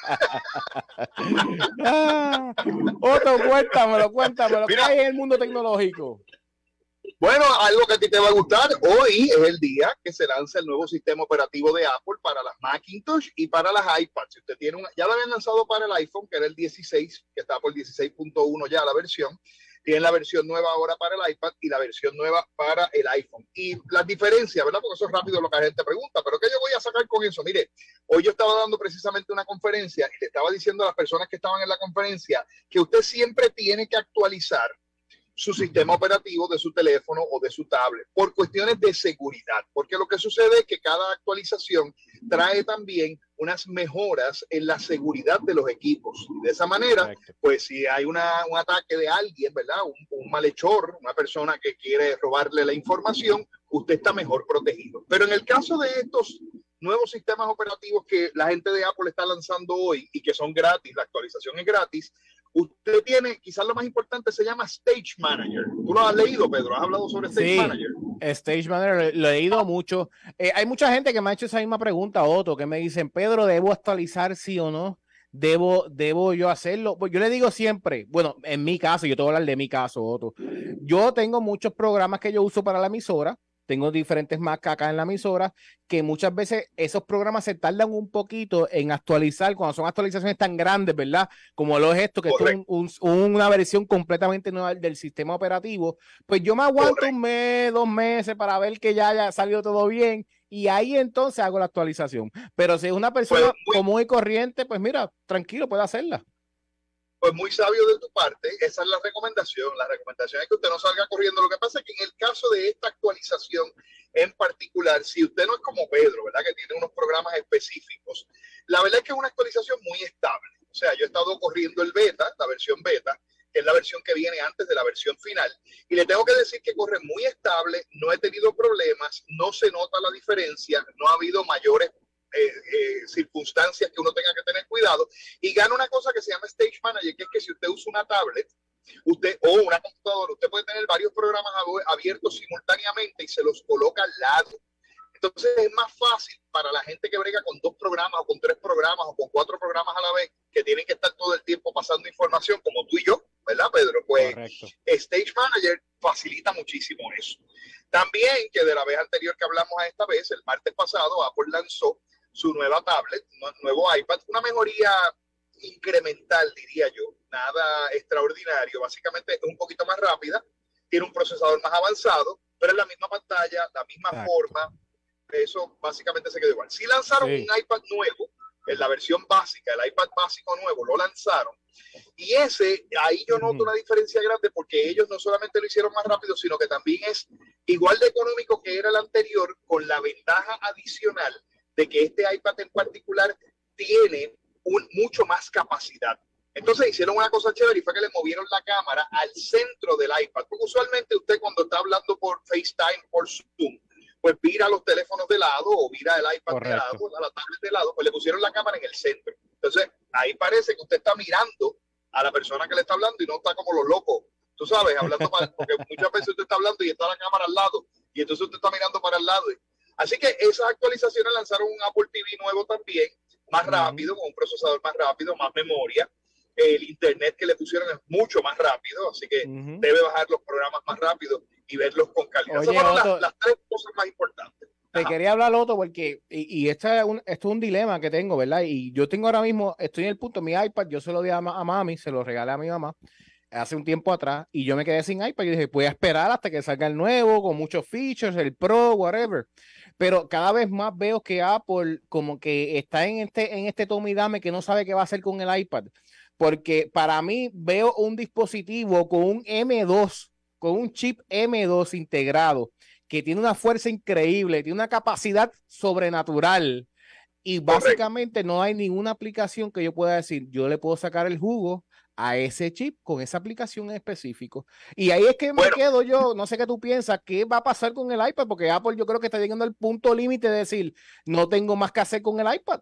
mal. ah, Otto, cuéntamelo, cuéntamelo. ¿Qué hay en el mundo tecnológico? Bueno, algo que a ti te va a gustar. Hoy es el día que se lanza el nuevo sistema operativo de Apple para las Macintosh y para las iPads. Si usted tiene una, ya lo habían lanzado para el iPhone, que era el dieciséis, que está por dieciséis punto uno ya la versión. Tienen la versión nueva ahora para el iPad y la versión nueva para el iPhone. Y las diferencias, ¿verdad? Porque eso es rápido lo que la gente pregunta. ¿Pero qué yo voy a sacar con eso? Mire, hoy yo estaba dando precisamente una conferencia y le estaba diciendo a las personas que estaban en la conferencia que usted siempre tiene que actualizar su sistema operativo de su teléfono o de su tablet por cuestiones de seguridad. Porque lo que sucede es que cada actualización trae también unas mejoras en la seguridad de los equipos. Y de esa manera, correcto, pues si hay una, un ataque de alguien, ¿verdad? Un, un malhechor, una persona que quiere robarle la información, usted está mejor protegido. Pero en el caso de estos nuevos sistemas operativos que la gente de Apple está lanzando hoy y que son gratis, la actualización es gratis, usted tiene, quizás lo más importante se llama Stage Manager. ¿Tú lo has leído, Pedro? ¿Has hablado sobre Stage sí, Manager? Stage Manager, lo he leído mucho. Eh, hay mucha gente que me ha hecho esa misma pregunta, Otto, que me dicen, Pedro, ¿debo actualizar sí o no? ¿Debo, debo yo hacerlo? Pues yo le digo siempre, bueno, en mi caso, yo te voy a hablar de mi caso, Otto. Yo tengo muchos programas que yo uso para la emisora. Tengo diferentes Mac acá en la emisora que muchas veces esos programas se tardan un poquito en actualizar cuando son actualizaciones tan grandes, ¿verdad? Como lo es esto, que Correcto. es un, un, una versión completamente nueva del sistema operativo. Pues yo me aguanto Correcto. un mes, dos meses para ver que ya haya salido todo bien y ahí entonces hago la actualización. Pero si es una persona pues muy, común y corriente, pues mira, tranquilo, puede hacerla. Pues muy sabio de tu parte, esa es la recomendación. La recomendación es que usted no salga corriendo. Lo que pasa es que en el caso de esta actualización en particular, si usted no es como Pedro, ¿verdad? Que tiene unos programas específicos, la verdad es que es una actualización muy estable. O sea, yo he estado corriendo el beta, la versión beta, que es la versión que viene antes de la versión final. Y le tengo que decir que corre muy estable, no he tenido problemas, no se nota la diferencia, no ha habido mayores eh, eh, circunstancias que uno tenga que tener cuidado. Y gana una cosa que se llama Stage Manager, que es que si usted usa una tablet, usted o una computadora, usted puede tener varios programas abiertos simultáneamente y se los coloca al lado. Entonces es más fácil para la gente que brega con dos programas o con tres programas o con cuatro programas a la vez, que tienen que estar todo el tiempo pasando información como tú y yo, ¿verdad, Pedro? Pues correcto. Stage Manager facilita muchísimo eso. También que de la vez anterior que hablamos a esta vez, el martes pasado, Apple lanzó su nueva tablet, un nuevo iPad, una mejoría incremental, diría yo, nada extraordinario, básicamente es un poquito más rápida, tiene un procesador más avanzado, pero es la misma pantalla, la misma Exacto. forma, eso básicamente se quedó igual. Si lanzaron sí. un iPad nuevo, en la versión básica, el iPad básico nuevo, lo lanzaron, y ese, ahí yo noto mm. una diferencia grande, porque ellos no solamente lo hicieron más rápido, sino que también es igual de económico que era el anterior, con la ventaja adicional de que este iPad en particular tiene un, mucho más capacidad. Entonces hicieron una cosa chévere y fue que le movieron la cámara al centro del iPad, porque usualmente usted cuando está hablando por FaceTime, por Zoom, pues vira los teléfonos de lado o vira el iPad Correcto. de lado, a la tablet de lado, pues le pusieron la cámara en el centro. Entonces ahí parece que usted está mirando a la persona que le está hablando y no está como los locos, tú sabes, hablando para, porque muchas veces usted está hablando y está la cámara al lado y entonces usted está mirando para el lado. Así que esas actualizaciones lanzaron un Apple T V nuevo también, más uh-huh. rápido, con un procesador más rápido, más memoria. El internet que le pusieron es mucho más rápido, así que uh-huh. debe bajar los programas más rápido y verlos con calidad. Oye, Esas fueron Otto, las, las tres cosas más importantes. Te Ajá. quería hablar, Otto, porque, y, y este es un, esto es un dilema que tengo, ¿verdad? Y yo tengo ahora mismo, estoy en el punto, mi iPad, yo se lo di a, a mami, se lo regalé a mi mamá hace un tiempo atrás, y yo me quedé sin iPad, y dije, voy a esperar hasta que salga el nuevo, con muchos features, el Pro, whatever. Pero cada vez más veo que Apple como que está en este, en este toma y dame, que no sabe qué va a hacer con el iPad. Porque para mí veo un dispositivo con un M dos, con un chip M dos integrado, que tiene una fuerza increíble, tiene una capacidad sobrenatural, y básicamente Correcto. no hay ninguna aplicación que yo pueda decir, yo le puedo sacar el jugo a ese chip con esa aplicación en específico. Y ahí es que bueno. me quedo yo, no sé qué tú piensas, qué va a pasar con el iPad, porque Apple yo creo que está llegando al punto límite de decir, no tengo más que hacer con el iPad.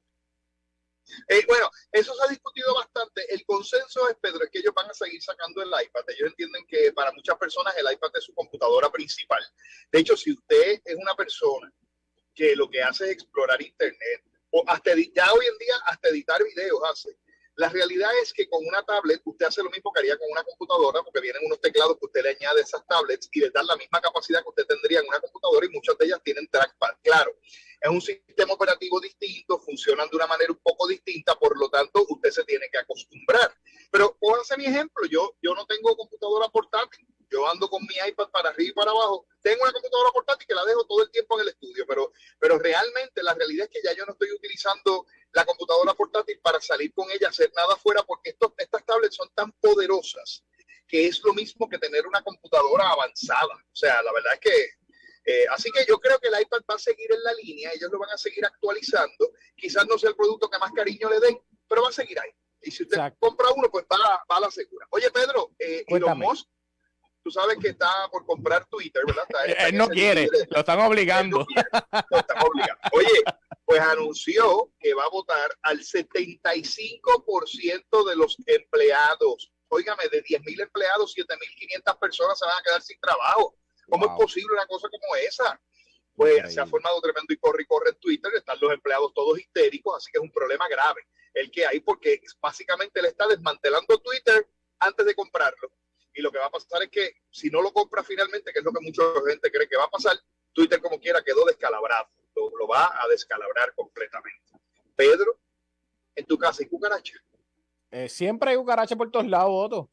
Eh, bueno, eso se ha discutido bastante. El consenso es, Pedro, es que ellos van a seguir sacando el iPad. Ellos entienden que para muchas personas el iPad es su computadora principal. De hecho, si usted es una persona que lo que hace es explorar internet, o hasta ya hoy en día hasta editar videos hace, la realidad es que con una tablet usted hace lo mismo que haría con una computadora, porque vienen unos teclados que usted le añade a esas tablets y les dan la misma capacidad que usted tendría en una computadora, y muchas de ellas tienen trackpad. Claro, es un sistema operativo distinto, funcionan de una manera un poco distinta, por lo tanto usted se tiene que acostumbrar. Pero pónganse mi ejemplo, yo, yo no tengo computadora portátil, yo ando con mi iPad para arriba y para abajo. Tengo una computadora portátil que la dejo todo el tiempo en el estudio, pero, pero realmente la realidad es que ya yo no estoy utilizando la computadora portátil para salir con ella, hacer nada afuera, porque estos, estas tablets son tan poderosas que es lo mismo que tener una computadora avanzada. O sea, la verdad es que Eh, así que yo creo que el iPad va a seguir en la línea, ellos lo van a seguir actualizando, quizás no sea el producto que más cariño le den, pero va a seguir ahí. Y si usted Exacto. compra uno, pues va, va a la segura. Oye, Pedro, eh, Elon Musk, tú sabes que está por comprar Twitter, ¿verdad? Está, está él no quiere, libre. Lo están obligando. No quiere, lo están obligando. Oye, pues anunció que va a votar al setenta y cinco por ciento de los empleados. Óigame, de diez mil empleados, siete mil quinientas personas se van a quedar sin trabajo. ¿Cómo wow. es posible una cosa como esa? Pues Increíble. Se ha formado tremendo y corre y corre en Twitter, están los empleados todos histéricos, así que es un problema grave el que hay, porque básicamente él está desmantelando Twitter antes de comprarlo. Y lo que va a pasar es que si no lo compra finalmente, que es lo que mucha gente cree que va a pasar, Twitter como quiera quedó descalabrado, lo, lo va a descalabrar completamente. Pedro, ¿en tu casa hay cucaracha? Eh, siempre hay cucaracha por todos lados, Otto.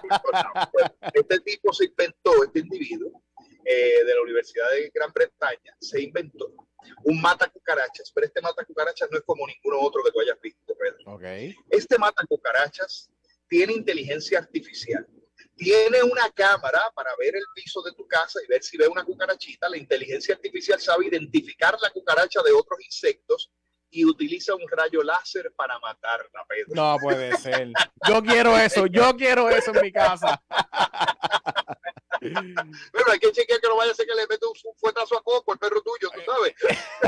Este tipo se inventó, este individuo eh, de la Universidad de Gran Bretaña, se inventó un mata cucarachas, pero este mata cucarachas no es como ninguno otro que tú hayas visto, Pedro. Okay. Este mata cucarachas tiene inteligencia artificial, tiene una cámara para ver el piso de tu casa y ver si ve una cucarachita. La inteligencia artificial sabe identificar la cucaracha de otros insectos y utiliza un rayo láser para matarla, Pedro. No puede ser. Yo quiero eso, yo quiero eso en mi casa. Pero hay que chequear que no vaya a ser que le mete un fuetazo a Coco, el perro tuyo, tú sabes.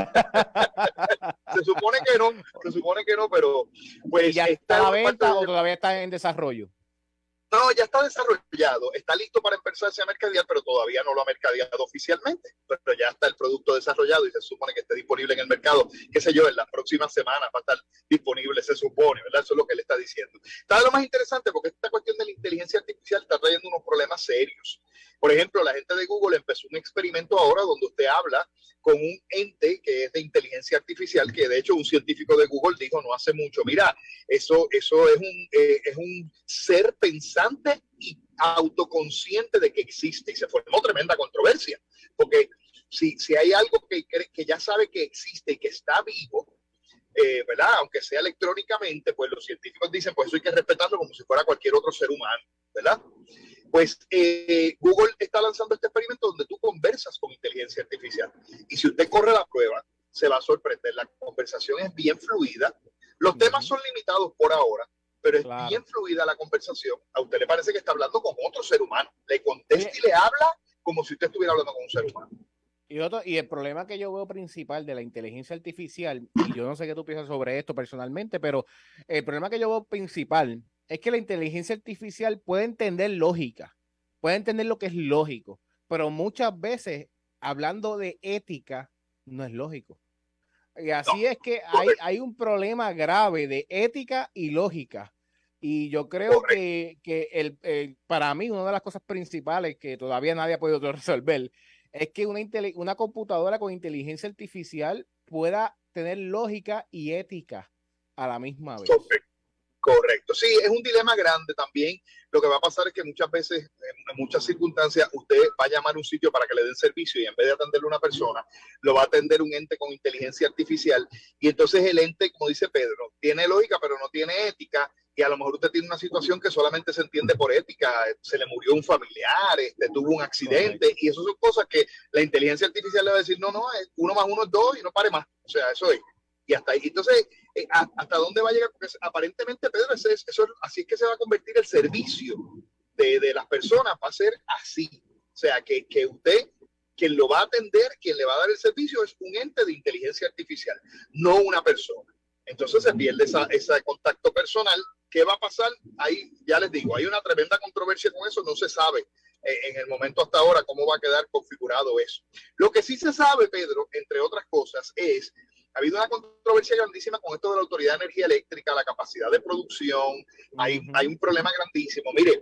Se supone que no, se supone que no, pero pues ¿ya está a la venta o todavía está en desarrollo? No, ya está desarrollado, está listo para empezarse a mercadear, pero todavía no lo ha mercadeado oficialmente. Pero ya está el producto desarrollado y se supone que esté disponible en el mercado, qué sé yo, en las próximas semanas va a estar disponible, se supone, ¿verdad? Eso es lo que él está diciendo. Está lo más interesante porque esta cuestión de la inteligencia artificial está trayendo unos problemas serios. Por ejemplo, la gente de Google empezó un experimento ahora donde usted habla con un ente que es de inteligencia artificial, que de hecho un científico de Google dijo no hace mucho, mira, eso, eso es, un, eh, es un ser pensante y autoconsciente de que existe, y se formó tremenda controversia, porque si, si hay algo que, que ya sabe que existe y que está vivo, eh, ¿verdad? Aunque sea electrónicamente, pues los científicos dicen, pues eso hay que respetarlo como si fuera cualquier otro ser humano, ¿verdad? Pues eh, Google está lanzando este experimento donde tú conversas con inteligencia artificial. Y si usted corre la prueba, se va a sorprender. La conversación es bien fluida. Los uh-huh. temas son limitados por ahora, pero es claro. bien fluida la conversación. A usted le parece que está hablando con otro ser humano. Le contesta y le habla como si usted estuviera hablando con un ser humano. Y, otro, y el problema que yo veo principal de la inteligencia artificial, y yo no sé qué tú piensas sobre esto personalmente, pero el problema que yo veo principal es que la inteligencia artificial puede entender lógica, puede entender lo que es lógico, pero muchas veces, hablando de ética, no es lógico. Y así no. es que hay, hay un problema grave de ética y lógica. Y yo creo que, que el, el, para mí, una de las cosas principales que todavía nadie ha podido resolver es que una, una computadora con inteligencia artificial pueda tener lógica y ética a la misma vez. Correcto. Correcto, sí, es un dilema grande también. Lo que va a pasar es que muchas veces, en muchas circunstancias, usted va a llamar a un sitio para que le den servicio y en vez de atenderle a una persona, lo va a atender un ente con inteligencia artificial. Y entonces el ente, como dice Pedro, tiene lógica pero no tiene ética, y a lo mejor usted tiene una situación que solamente se entiende por ética, se le murió un familiar, este, tuvo un accidente, correcto. Y eso son cosas que la inteligencia artificial le va a decir, no, no, uno más uno es dos y no pare más. O sea, eso es. Y hasta ahí. Entonces, eh, ¿hasta dónde va a llegar? Porque aparentemente, Pedro, eso es, eso, así es que se va a convertir el servicio de, de las personas, va a ser así. O sea, que, que usted, quien lo va a atender, quien le va a dar el servicio, es un ente de inteligencia artificial, no una persona. Entonces se pierde esa, ese contacto personal. ¿Qué va a pasar? Ahí, ya les digo, hay una tremenda controversia con eso, no se sabe eh, en el momento hasta ahora cómo va a quedar configurado eso. Lo que sí se sabe, Pedro, entre otras cosas, es ha habido una controversia grandísima con esto de la Autoridad de Energía Eléctrica, la capacidad de producción. Hay, uh-huh. hay un problema grandísimo. Mire,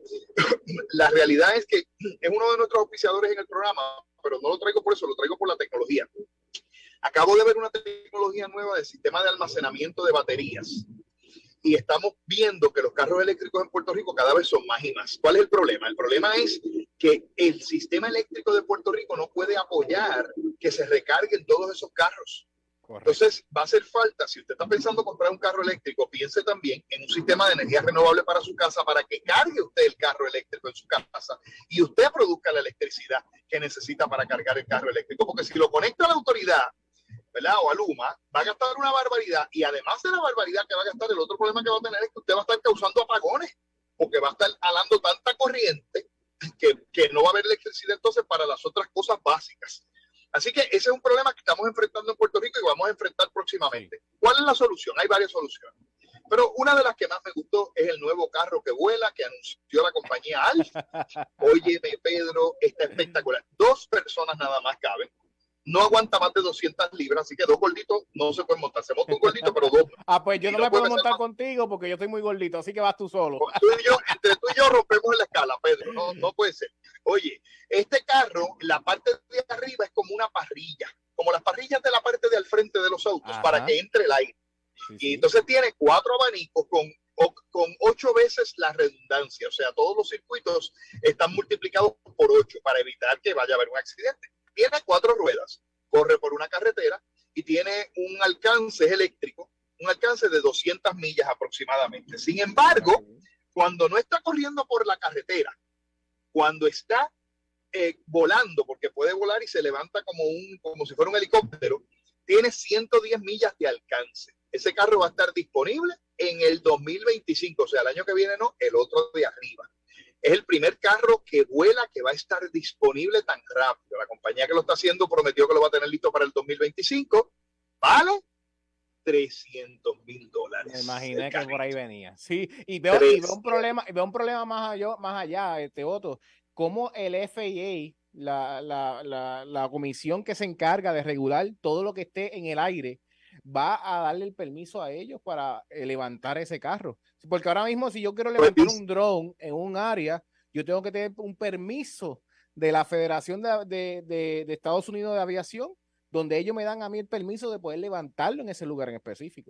la realidad es que es uno de nuestros auspiciadores en el programa, pero no lo traigo por eso, lo traigo por la tecnología. Acabo de ver una tecnología nueva de sistema de almacenamiento de baterías y estamos viendo que los carros eléctricos en Puerto Rico cada vez son más y más. ¿Cuál es el problema? El problema es que el sistema eléctrico de Puerto Rico no puede apoyar que se recarguen todos esos carros. Correcto. Entonces va a hacer falta, si usted está pensando comprar un carro eléctrico, piense también en un sistema de energía renovable para su casa, para que cargue usted el carro eléctrico en su casa y usted produzca la electricidad que necesita para cargar el carro eléctrico, porque si lo conecta a la autoridad, ¿verdad? O a Luma, va a gastar una barbaridad, y además de la barbaridad que va a gastar, el otro problema que va a tener es que usted va a estar causando apagones, porque va a estar jalando tanta corriente que, que no va a haber electricidad entonces para las otras cosas básicas. Así que ese es un problema que estamos enfrentando en Puerto Rico y vamos a enfrentar próximamente. ¿Cuál es la solución? Hay varias soluciones. Pero una de las que más me gustó es el nuevo carro que vuela, que anunció la compañía Alf. Óyeme, Pedro, está espectacular. Dos personas nada más caben. No aguanta más de doscientas libras, así que dos gorditos no se pueden montar. Se monta un gordito, pero dos. Ah, pues yo no, no me puedo montar más contigo porque yo estoy muy gordito, así que vas tú solo. Tú y yo, entre tú y yo rompemos en la escala, Pedro. No, no puede ser. Oye, este carro, la parte de arriba es como una parrilla, como las parrillas de la parte de al frente de los autos. Ajá. Para que entre el aire. Sí, sí. Y entonces tiene cuatro abanicos con, con ocho veces la redundancia. O sea, todos los circuitos están multiplicados por ocho para evitar que vaya a haber un accidente. Tiene cuatro ruedas, corre por una carretera y tiene un alcance eléctrico, un alcance de doscientas millas aproximadamente. Sin embargo, cuando no está corriendo por la carretera, cuando está eh, volando, porque puede volar y se levanta como, un, como si fuera un helicóptero, tiene tiene ciento diez millas de alcance. Ese carro va a estar disponible en el dos mil veinticinco, o sea, el año que viene no, el otro de arriba. Es el primer carro que vuela que va a estar disponible tan rápido. La compañía que lo está haciendo prometió que lo va a tener listo para el dos mil veinticinco. ¿Vale? trescientos mil dólares. Me imaginé que por ahí venía. Sí, y veo, y veo un problema, veo un problema más allá, más allá, este Otto, como el F A A, la, la, la, la comisión que se encarga de regular todo lo que esté en el aire, va a darle el permiso a ellos para eh, levantar ese carro. Porque ahora mismo, si yo quiero levantar pues, un dron en un área, yo tengo que tener un permiso de la Federación de, de, de, de Estados Unidos de Aviación, donde ellos me dan a mí el permiso de poder levantarlo en ese lugar en específico.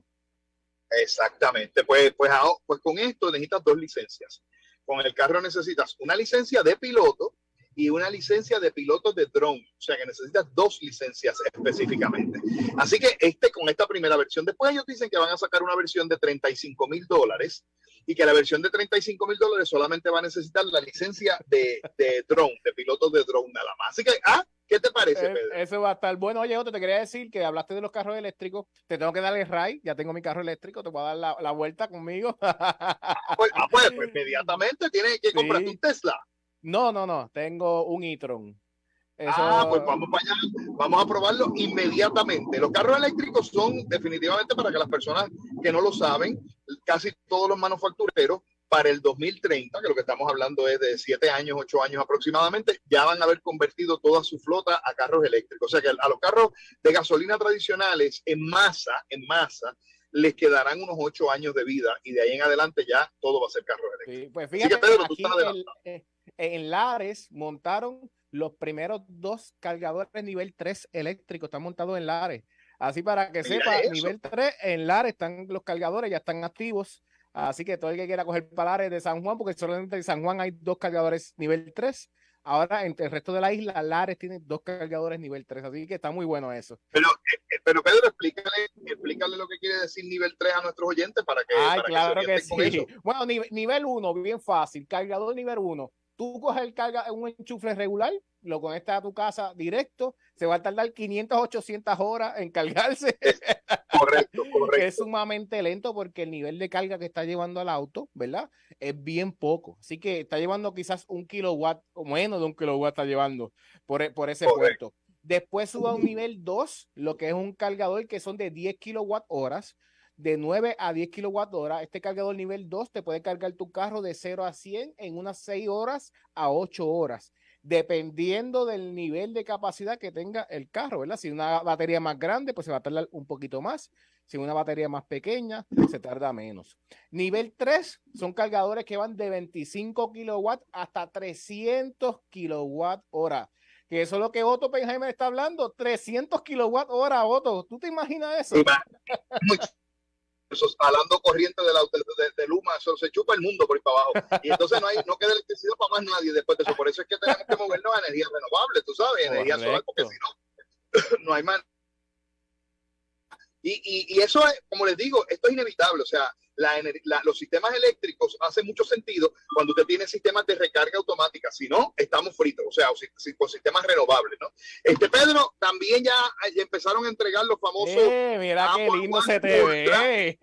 Exactamente. Pues, pues, pues con esto necesitas dos licencias. Con el carro necesitas una licencia de piloto y una licencia de piloto de drone. O sea que necesitas dos licencias específicamente. Así que este, con esta primera versión, después ellos dicen que van a sacar una versión de treinta y cinco mil dólares y que la versión de treinta y cinco mil dólares solamente va a necesitar la licencia de, de drone, de piloto de drone nada más. Así que, ah, ¿qué te parece, Pedro? Eh, eso va a estar bueno. Oye, Otto, te quería decir que hablaste de los carros eléctricos. Te tengo que dar el ride. Ya tengo mi carro eléctrico. Te voy a dar la, la vuelta conmigo. Pues, ah, pues, pues inmediatamente tienes que sí. comprar tu Tesla. No, no, no. Tengo un e-tron. Eso... Ah, pues vamos para allá. Vamos a probarlo inmediatamente. Los carros eléctricos son definitivamente para que las personas que no lo saben, casi todos los manufactureros, para el dos mil treinta, que lo que estamos hablando es de siete años, ocho años aproximadamente, ya van a haber convertido toda su flota a carros eléctricos. O sea que a los carros de gasolina tradicionales en masa, en masa, les quedarán unos ocho años de vida y de ahí en adelante ya todo va a ser carros eléctricos. Sí, pues fíjate, así que Pedro, tú aquí estás adelantado. En, en Lares montaron los primeros dos cargadores nivel tres eléctricos, están montados en Lares. Así para que Mira sepa, eso. Nivel tres en Lares están los cargadores, ya están activos. Así que todo el que quiera coger para Lares de San Juan, porque solamente en San Juan hay dos cargadores nivel tres. Ahora, en el resto de la isla, Lares tiene dos cargadores nivel tres. Así que está muy bueno eso. Pero, pero Pedro, explícale, explícale lo que quiere decir nivel tres a nuestros oyentes para que. Ay, para claro que, que sí. Bueno, nivel, nivel uno, bien fácil. Cargador nivel uno. Tú coges el carga, un enchufle regular, lo conectas a tu casa directo, se va a tardar quinientas, ochocientas horas en cargarse. Correcto, correcto. Es sumamente lento porque el nivel de carga que está llevando al auto, ¿verdad? Es bien poco. Así que está llevando quizás un kilowatt o menos de un kilowatt está llevando por, por ese correcto. Puerto. Después suba a un nivel dos, lo que es un cargador que son de diez kilowatt horas. De nueve a diez kilowatt hora, este cargador nivel dos te puede cargar tu carro de cero a cien en unas seis horas a ocho horas, dependiendo del nivel de capacidad que tenga el carro, ¿verdad? Si una batería más grande, pues se va a tardar un poquito más. Si una batería más pequeña, se tarda menos. Nivel tres son cargadores que van de veinticinco kilowatts hasta trescientos kilowatt hora. Que eso es lo que Otto Oppenheimer está hablando, trescientos kilowatt hora, Otto. ¿Tú te imaginas eso? Sí, Eso, jalando corriente de, la, de, de, de Luma, eso se chupa el mundo por ahí para abajo. Y entonces no hay, no queda electricidad para más nadie después de eso. Por eso es que tenemos que movernos a energías renovables, tú sabes, energía solar, porque si no, no hay más. Y, y, y eso es, como les digo, esto es inevitable. O sea, la, la, los sistemas eléctricos hacen mucho sentido cuando usted tiene sistemas de recarga automática. Si no, estamos fritos. O sea, o si, si, con sistemas renovables, ¿no? Este, Pedro, también ya, ya empezaron a entregar los famosos. Eh, mira qué lindo se te ve.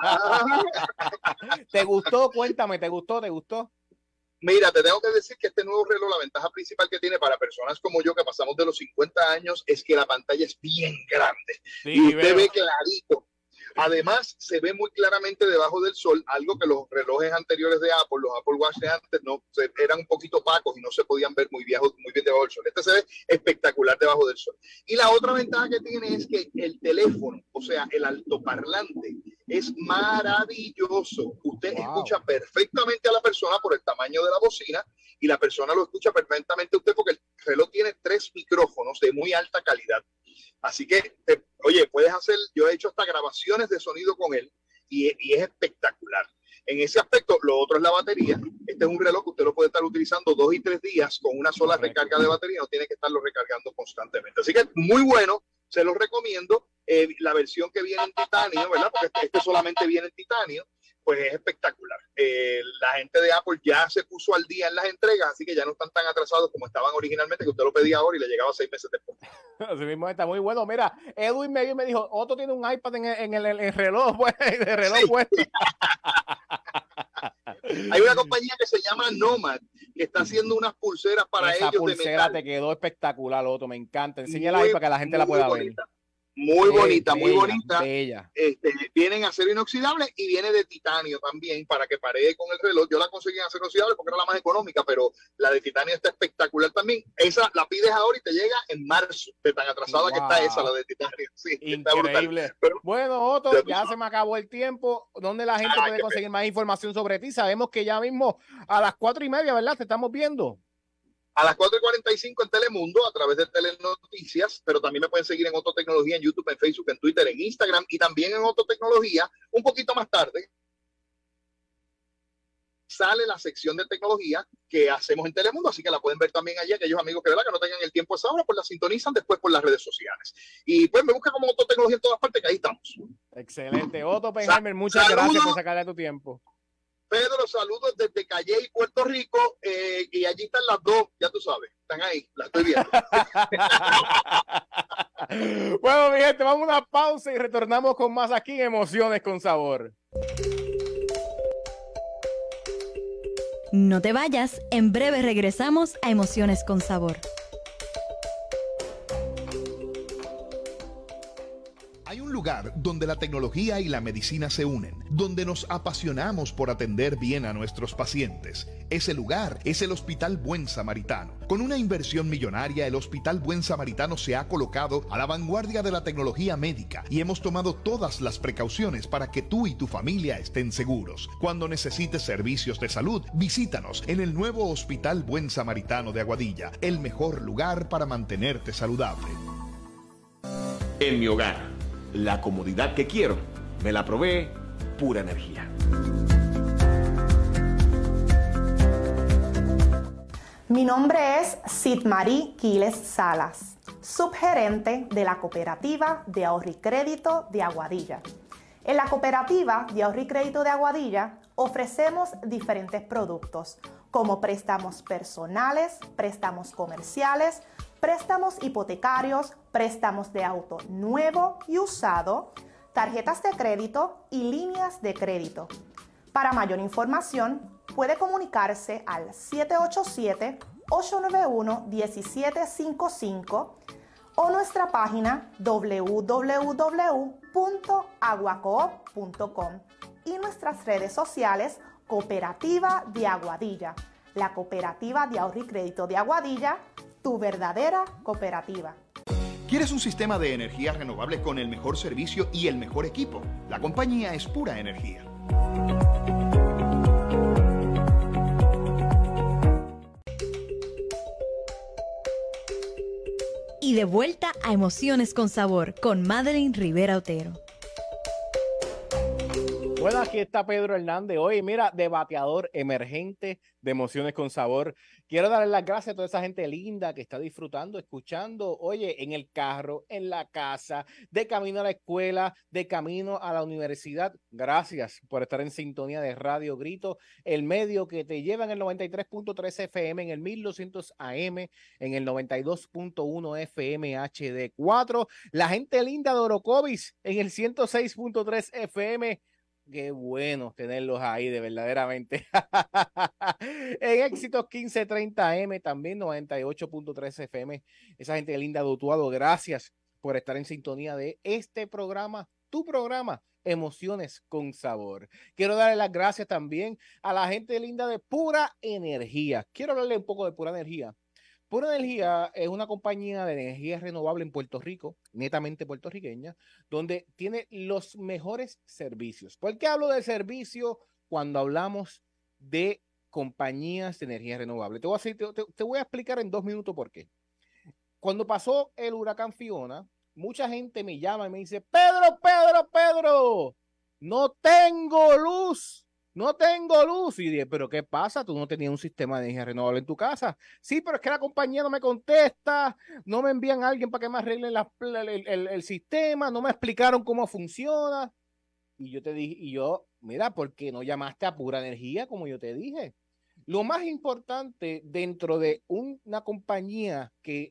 ¿Te gustó? Cuéntame, ¿te gustó? ¿Te gustó? Mira, te tengo que decir que este nuevo reloj, la ventaja principal que tiene para personas como yo que pasamos de los cincuenta años es que la pantalla es bien grande. Sí, y usted veo. ve clarito. Además, se ve muy claramente debajo del sol, algo que los relojes anteriores de Apple, los Apple Watch de antes, no se, eran un poquito opacos y no se podían ver muy bien, muy bien debajo del sol. Este se ve espectacular debajo del sol. Y la otra ventaja que tiene es que el teléfono, o sea, el altoparlante, es maravilloso. Usted wow. escucha perfectamente a la persona por el tamaño de la bocina y la persona lo escucha perfectamente a usted porque el reloj tiene tres micrófonos de muy alta calidad. Así que, te, oye, puedes hacer, yo he hecho hasta grabaciones de sonido con él y, y es espectacular. En ese aspecto, lo otro es la batería. Este es un reloj que usted lo puede estar utilizando dos y tres días con una sola recarga de batería, no tiene que estarlo recargando constantemente. Así que muy bueno, se los recomiendo. Eh, la versión que viene en titanio, ¿verdad? Porque este solamente viene en titanio. pues es espectacular. Eh, la gente de Apple ya se puso al día en las entregas, así que ya no están tan atrasados como estaban originalmente, que usted lo pedía ahora y le llegaba seis meses después. Así mismo está muy bueno. Mira, Edwin me, me dijo, Otto tiene un iPad en el, en el, en el reloj, pues, de reloj Sí. puesto. Hay una compañía que se llama Nomad, que está haciendo unas pulseras para Esa ellos pulsera de metal. te quedó espectacular, Otto, me encanta. Enseña Muy, ahí para que la gente la pueda bonita. ver. Muy Qué bonita, muy bella, bonita. Bella. Este, vienen acero inoxidable y viene de titanio también para que paree con el reloj. Yo la conseguí en acero inoxidable porque era la más económica, pero la de titanio está espectacular también. Esa la pides ahora y te llega en marzo, de tan atrasada Wow. que está esa, la de titanio. Sí, Increíble. Pero, bueno, Otto, ya, ya se me acabó el tiempo. ¿Dónde la gente Ah, puede qué conseguir más información sobre ti? Sabemos que ya mismo a las cuatro y media, ¿verdad? Te estamos viendo. a las cuatro y cuarenta y cinco en Telemundo, a través de Telenoticias, pero también me pueden seguir en Otto Tecnología, en YouTube, en Facebook, en Twitter, en Instagram y también en Otto Tecnología. Un poquito más tarde sale la sección de tecnología que hacemos en Telemundo, así que la pueden ver también allí. Aquellos amigos que, ¿verdad?, que no tengan el tiempo a esa hora, pues la sintonizan después por las redes sociales. Y pues me busca como Otto Tecnología en todas partes, que ahí estamos. Excelente. Otto Oppenheimer, muchas Saludos. gracias por sacarle tu tiempo. Pedro, saludos desde Calle y Puerto Rico, eh, y allí están las dos, ya tú sabes, están ahí, las estoy viendo. Bueno, mi gente, vamos a una pausa y retornamos con más aquí en Emociones con Sabor. No te vayas, en breve regresamos a Emociones con Sabor. Hay un lugar donde la tecnología y la medicina se unen, donde nos apasionamos por atender bien a nuestros pacientes. Ese lugar es el Hospital Buen Samaritano. Con una inversión millonaria, el Hospital Buen Samaritano se ha colocado a la vanguardia de la tecnología médica y hemos tomado todas las precauciones para que tú y tu familia estén seguros. Cuando necesites servicios de salud, visítanos en el nuevo Hospital Buen Samaritano de Aguadilla, el mejor lugar para mantenerte saludable. En mi hogar, la comodidad que quiero me la provee Pura Energía. Mi nombre es Sitmarí Quiles Salas, subgerente de la Cooperativa de Ahorro y Crédito de Aguadilla. En la Cooperativa de Ahorro y Crédito de Aguadilla ofrecemos diferentes productos como préstamos personales, préstamos comerciales, préstamos hipotecarios, préstamos de auto nuevo y usado, tarjetas de crédito y líneas de crédito. Para mayor información, puede comunicarse al siete ocho siete, ocho nueve uno, uno siete cinco cinco o nuestra página w w w punto aguacoop punto com y nuestras redes sociales Cooperativa de Aguadilla, la Cooperativa de Ahorro y Crédito de Aguadilla, tu verdadera cooperativa. ¿Quieres un sistema de energía renovable con el mejor servicio y el mejor equipo? La compañía es Pura Energía. Y de vuelta a Emociones con Sabor con Madeline Rivera Otero. Bueno, aquí está Pedro Hernández. Oye, mira, debateador emergente de Emociones con Sabor. Quiero darle las gracias a toda esa gente linda que está disfrutando, escuchando, oye, en el carro, en la casa, de camino a la escuela, de camino a la universidad. Gracias por estar en sintonía de Radio Grito, el medio que te lleva en el noventa y tres punto tres F M, en el mil doscientos A M, en el noventa y dos punto uno F M H D cuatro. La gente linda de Orocovis en el ciento seis punto tres F M. Qué bueno tenerlos ahí, de verdaderamente. En Éxitos quince treinta M, también noventa y ocho punto tres F M. Esa gente linda de Utuado, gracias por estar en sintonía de este programa, tu programa, Emociones con Sabor. Quiero darle las gracias también a la gente linda de Pura Energía. Quiero hablarle un poco de Pura Energía. Pura Energía es una compañía de energía renovable en Puerto Rico, netamente puertorriqueña, donde tiene los mejores servicios. ¿Por qué hablo de servicio cuando hablamos de compañías de energía renovable? Te voy a, decir, te, te voy a explicar en dos minutos por qué. Cuando pasó el huracán Fiona, mucha gente me llama y me dice, Pedro, Pedro, Pedro, no tengo luz. No tengo luz. Y dije, ¿pero qué pasa? ¿Tú no tenías un sistema de energía renovable en tu casa? Sí, pero es que la compañía no me contesta, no me envían a alguien para que me arreglen la, el, el, el sistema, no me explicaron cómo funciona. Y yo te dije, y yo mira, ¿por qué no llamaste a Pura Energía, como yo te dije? Lo más importante dentro de un, una compañía que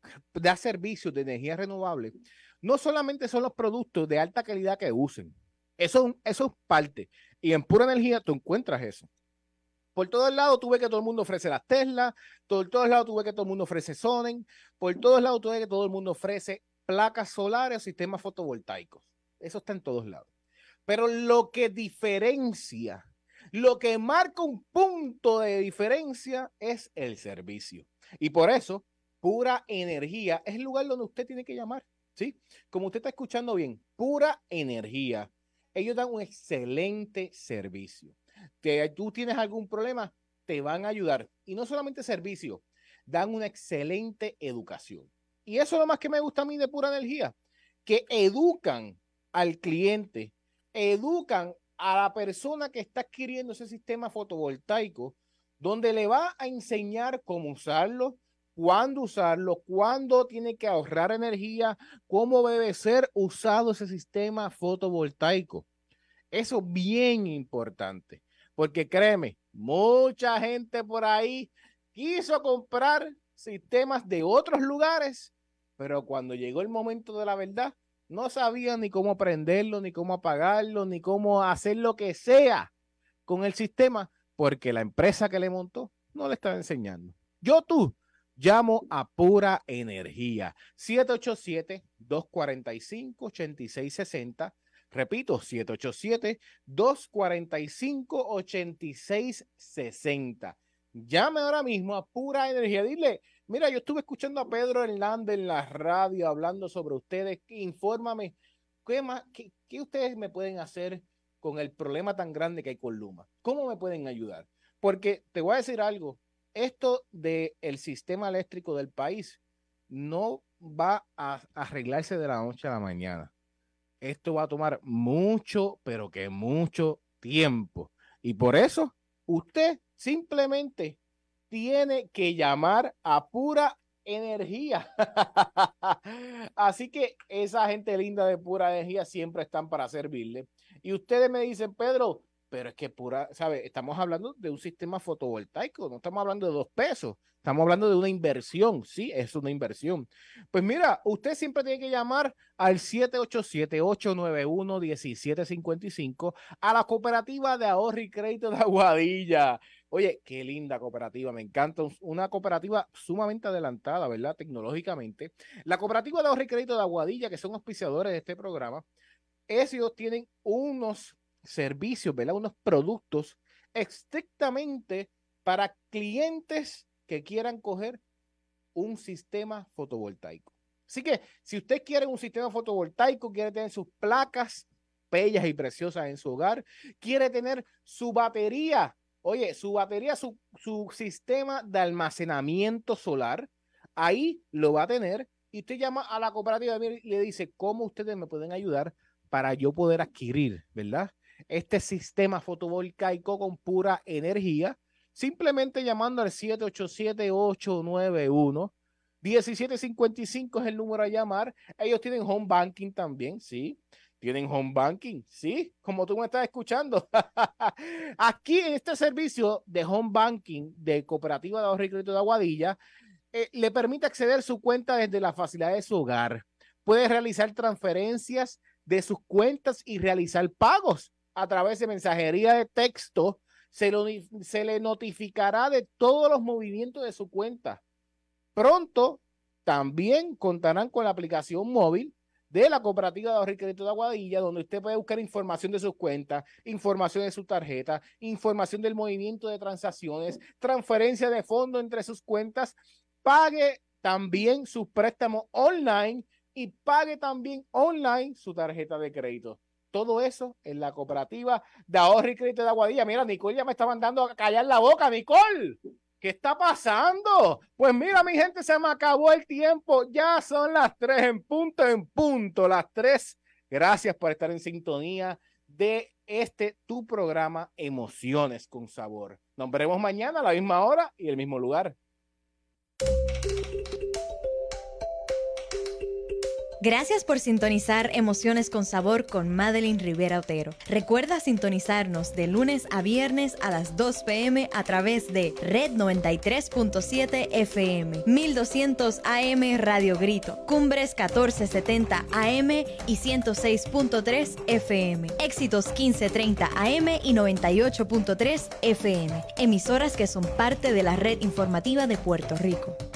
da servicios de energía renovable, no solamente son los productos de alta calidad que usen, eso, eso es parte, y en Pura Energía tú encuentras eso. Por todos lados tuve que todo el mundo ofrece las Tesla, por todos lados tuve que todo el mundo ofrece Sonnen, por todos lados tuve que todo el mundo ofrece placas solares o sistemas fotovoltaicos. Eso está en todos lados. Pero lo que diferencia, lo que marca un punto de diferencia es el servicio. Y por eso, Pura Energía es el lugar donde usted tiene que llamar, ¿sí? Como usted está escuchando bien, Pura Energía. Ellos dan un excelente servicio. Que tú tienes algún problema, te van a ayudar. Y no solamente servicio, dan una excelente educación. Y eso es lo más que me gusta a mí de Pura Energía, que educan al cliente, educan a la persona que está adquiriendo ese sistema fotovoltaico, donde le va a enseñar cómo usarlo, cuándo usarlo, cuándo tiene que ahorrar energía, cómo debe ser usado ese sistema fotovoltaico. Eso es bien importante. Porque créeme, mucha gente por ahí quiso comprar sistemas de otros lugares, pero cuando llegó el momento de la verdad, no sabían ni cómo prenderlo, ni cómo apagarlo, ni cómo hacer lo que sea con el sistema, porque la empresa que le montó no le estaba enseñando. Yo tú llamo a Pura Energía, siete ocho siete, dos cuatro cinco, ocho seis seis cero. Repito, siete ocho siete, dos cuatro cinco, ocho seis seis cero. Llame ahora mismo a Pura Energía. Dile, mira, yo estuve escuchando a Pedro Hernández en la radio hablando sobre ustedes. Infórmame, ¿qué, más, qué, qué ustedes me pueden hacer con el problema tan grande que hay con Luma? ¿Cómo me pueden ayudar? Porque te voy a decir algo. Esto del sistema eléctrico del país no va a arreglarse de la noche a la mañana. Esto va a tomar mucho, pero que mucho tiempo. Y por eso, usted simplemente tiene que llamar a Pura Energía. Así que esa gente linda de Pura Energía siempre están para servirle. Y ustedes me dicen, Pedro, pero es que Pura, ¿sabe? Estamos hablando de un sistema fotovoltaico, no estamos hablando de dos pesos. Estamos hablando de una inversión, sí, es una inversión. Pues mira, usted siempre tiene que llamar al siete ocho siete, ocho nueve uno, uno siete cinco cinco a la Cooperativa de Ahorro y Crédito de Aguadilla. Oye, qué linda cooperativa, me encanta. Una cooperativa sumamente adelantada, ¿verdad? Tecnológicamente. La Cooperativa de Ahorro y Crédito de Aguadilla, que son auspiciadores de este programa, ellos tienen unos servicios, ¿verdad? Unos productos estrictamente para clientes que quieran coger un sistema fotovoltaico. Así que si usted quiere un sistema fotovoltaico, quiere tener sus placas bellas y preciosas en su hogar, quiere tener su batería, oye, su batería, su, su sistema de almacenamiento solar, ahí lo va a tener y usted llama a la cooperativa y le dice cómo ustedes me pueden ayudar para yo poder adquirir, ¿verdad? Este sistema fotovoltaico con Pura Energía, simplemente llamando al siete ocho siete, ocho nueve uno, uno siete cinco cinco es el número a llamar. Ellos tienen home banking también, ¿sí? Tienen home banking, ¿sí? Como tú me estás escuchando. Aquí en este servicio de home banking de Cooperativa de Ahorro y Crédito de Aguadilla, eh, le permite acceder a su cuenta desde la facilidad de su hogar. Puede realizar transferencias de sus cuentas y realizar pagos a través de mensajería de texto. Se, lo, se le notificará de todos los movimientos de su cuenta. Pronto también contarán con la aplicación móvil de la Cooperativa de Ahorro y Crédito de Aguadilla, donde usted puede buscar información de sus cuentas, información de su tarjeta, información del movimiento de transacciones, transferencia de fondos entre sus cuentas, pague también sus préstamos online y pague también online su tarjeta de crédito. Todo eso en la Cooperativa de Ahorro y Crédito de Aguadilla. Mira, Nicole ya me está mandando a callar la boca. Nicole, ¿qué está pasando? Pues mira, mi gente, se me acabó el tiempo. Ya son las tres en punto, en punto, las tres. Gracias por estar en sintonía de este tu programa Emociones con Sabor. Nos veremos mañana a la misma hora y el mismo lugar. Gracias por sintonizar Emociones con Sabor con Madeline Rivera Otero. Recuerda sintonizarnos de lunes a viernes a las dos p m a través de Red noventa y tres punto siete F M, mil doscientos A M Radio Grito, Cumbres catorce setenta A M y ciento seis punto tres F M, Éxitos quince treinta A M y noventa y ocho punto tres F M, emisoras que son parte de la red informativa de Puerto Rico.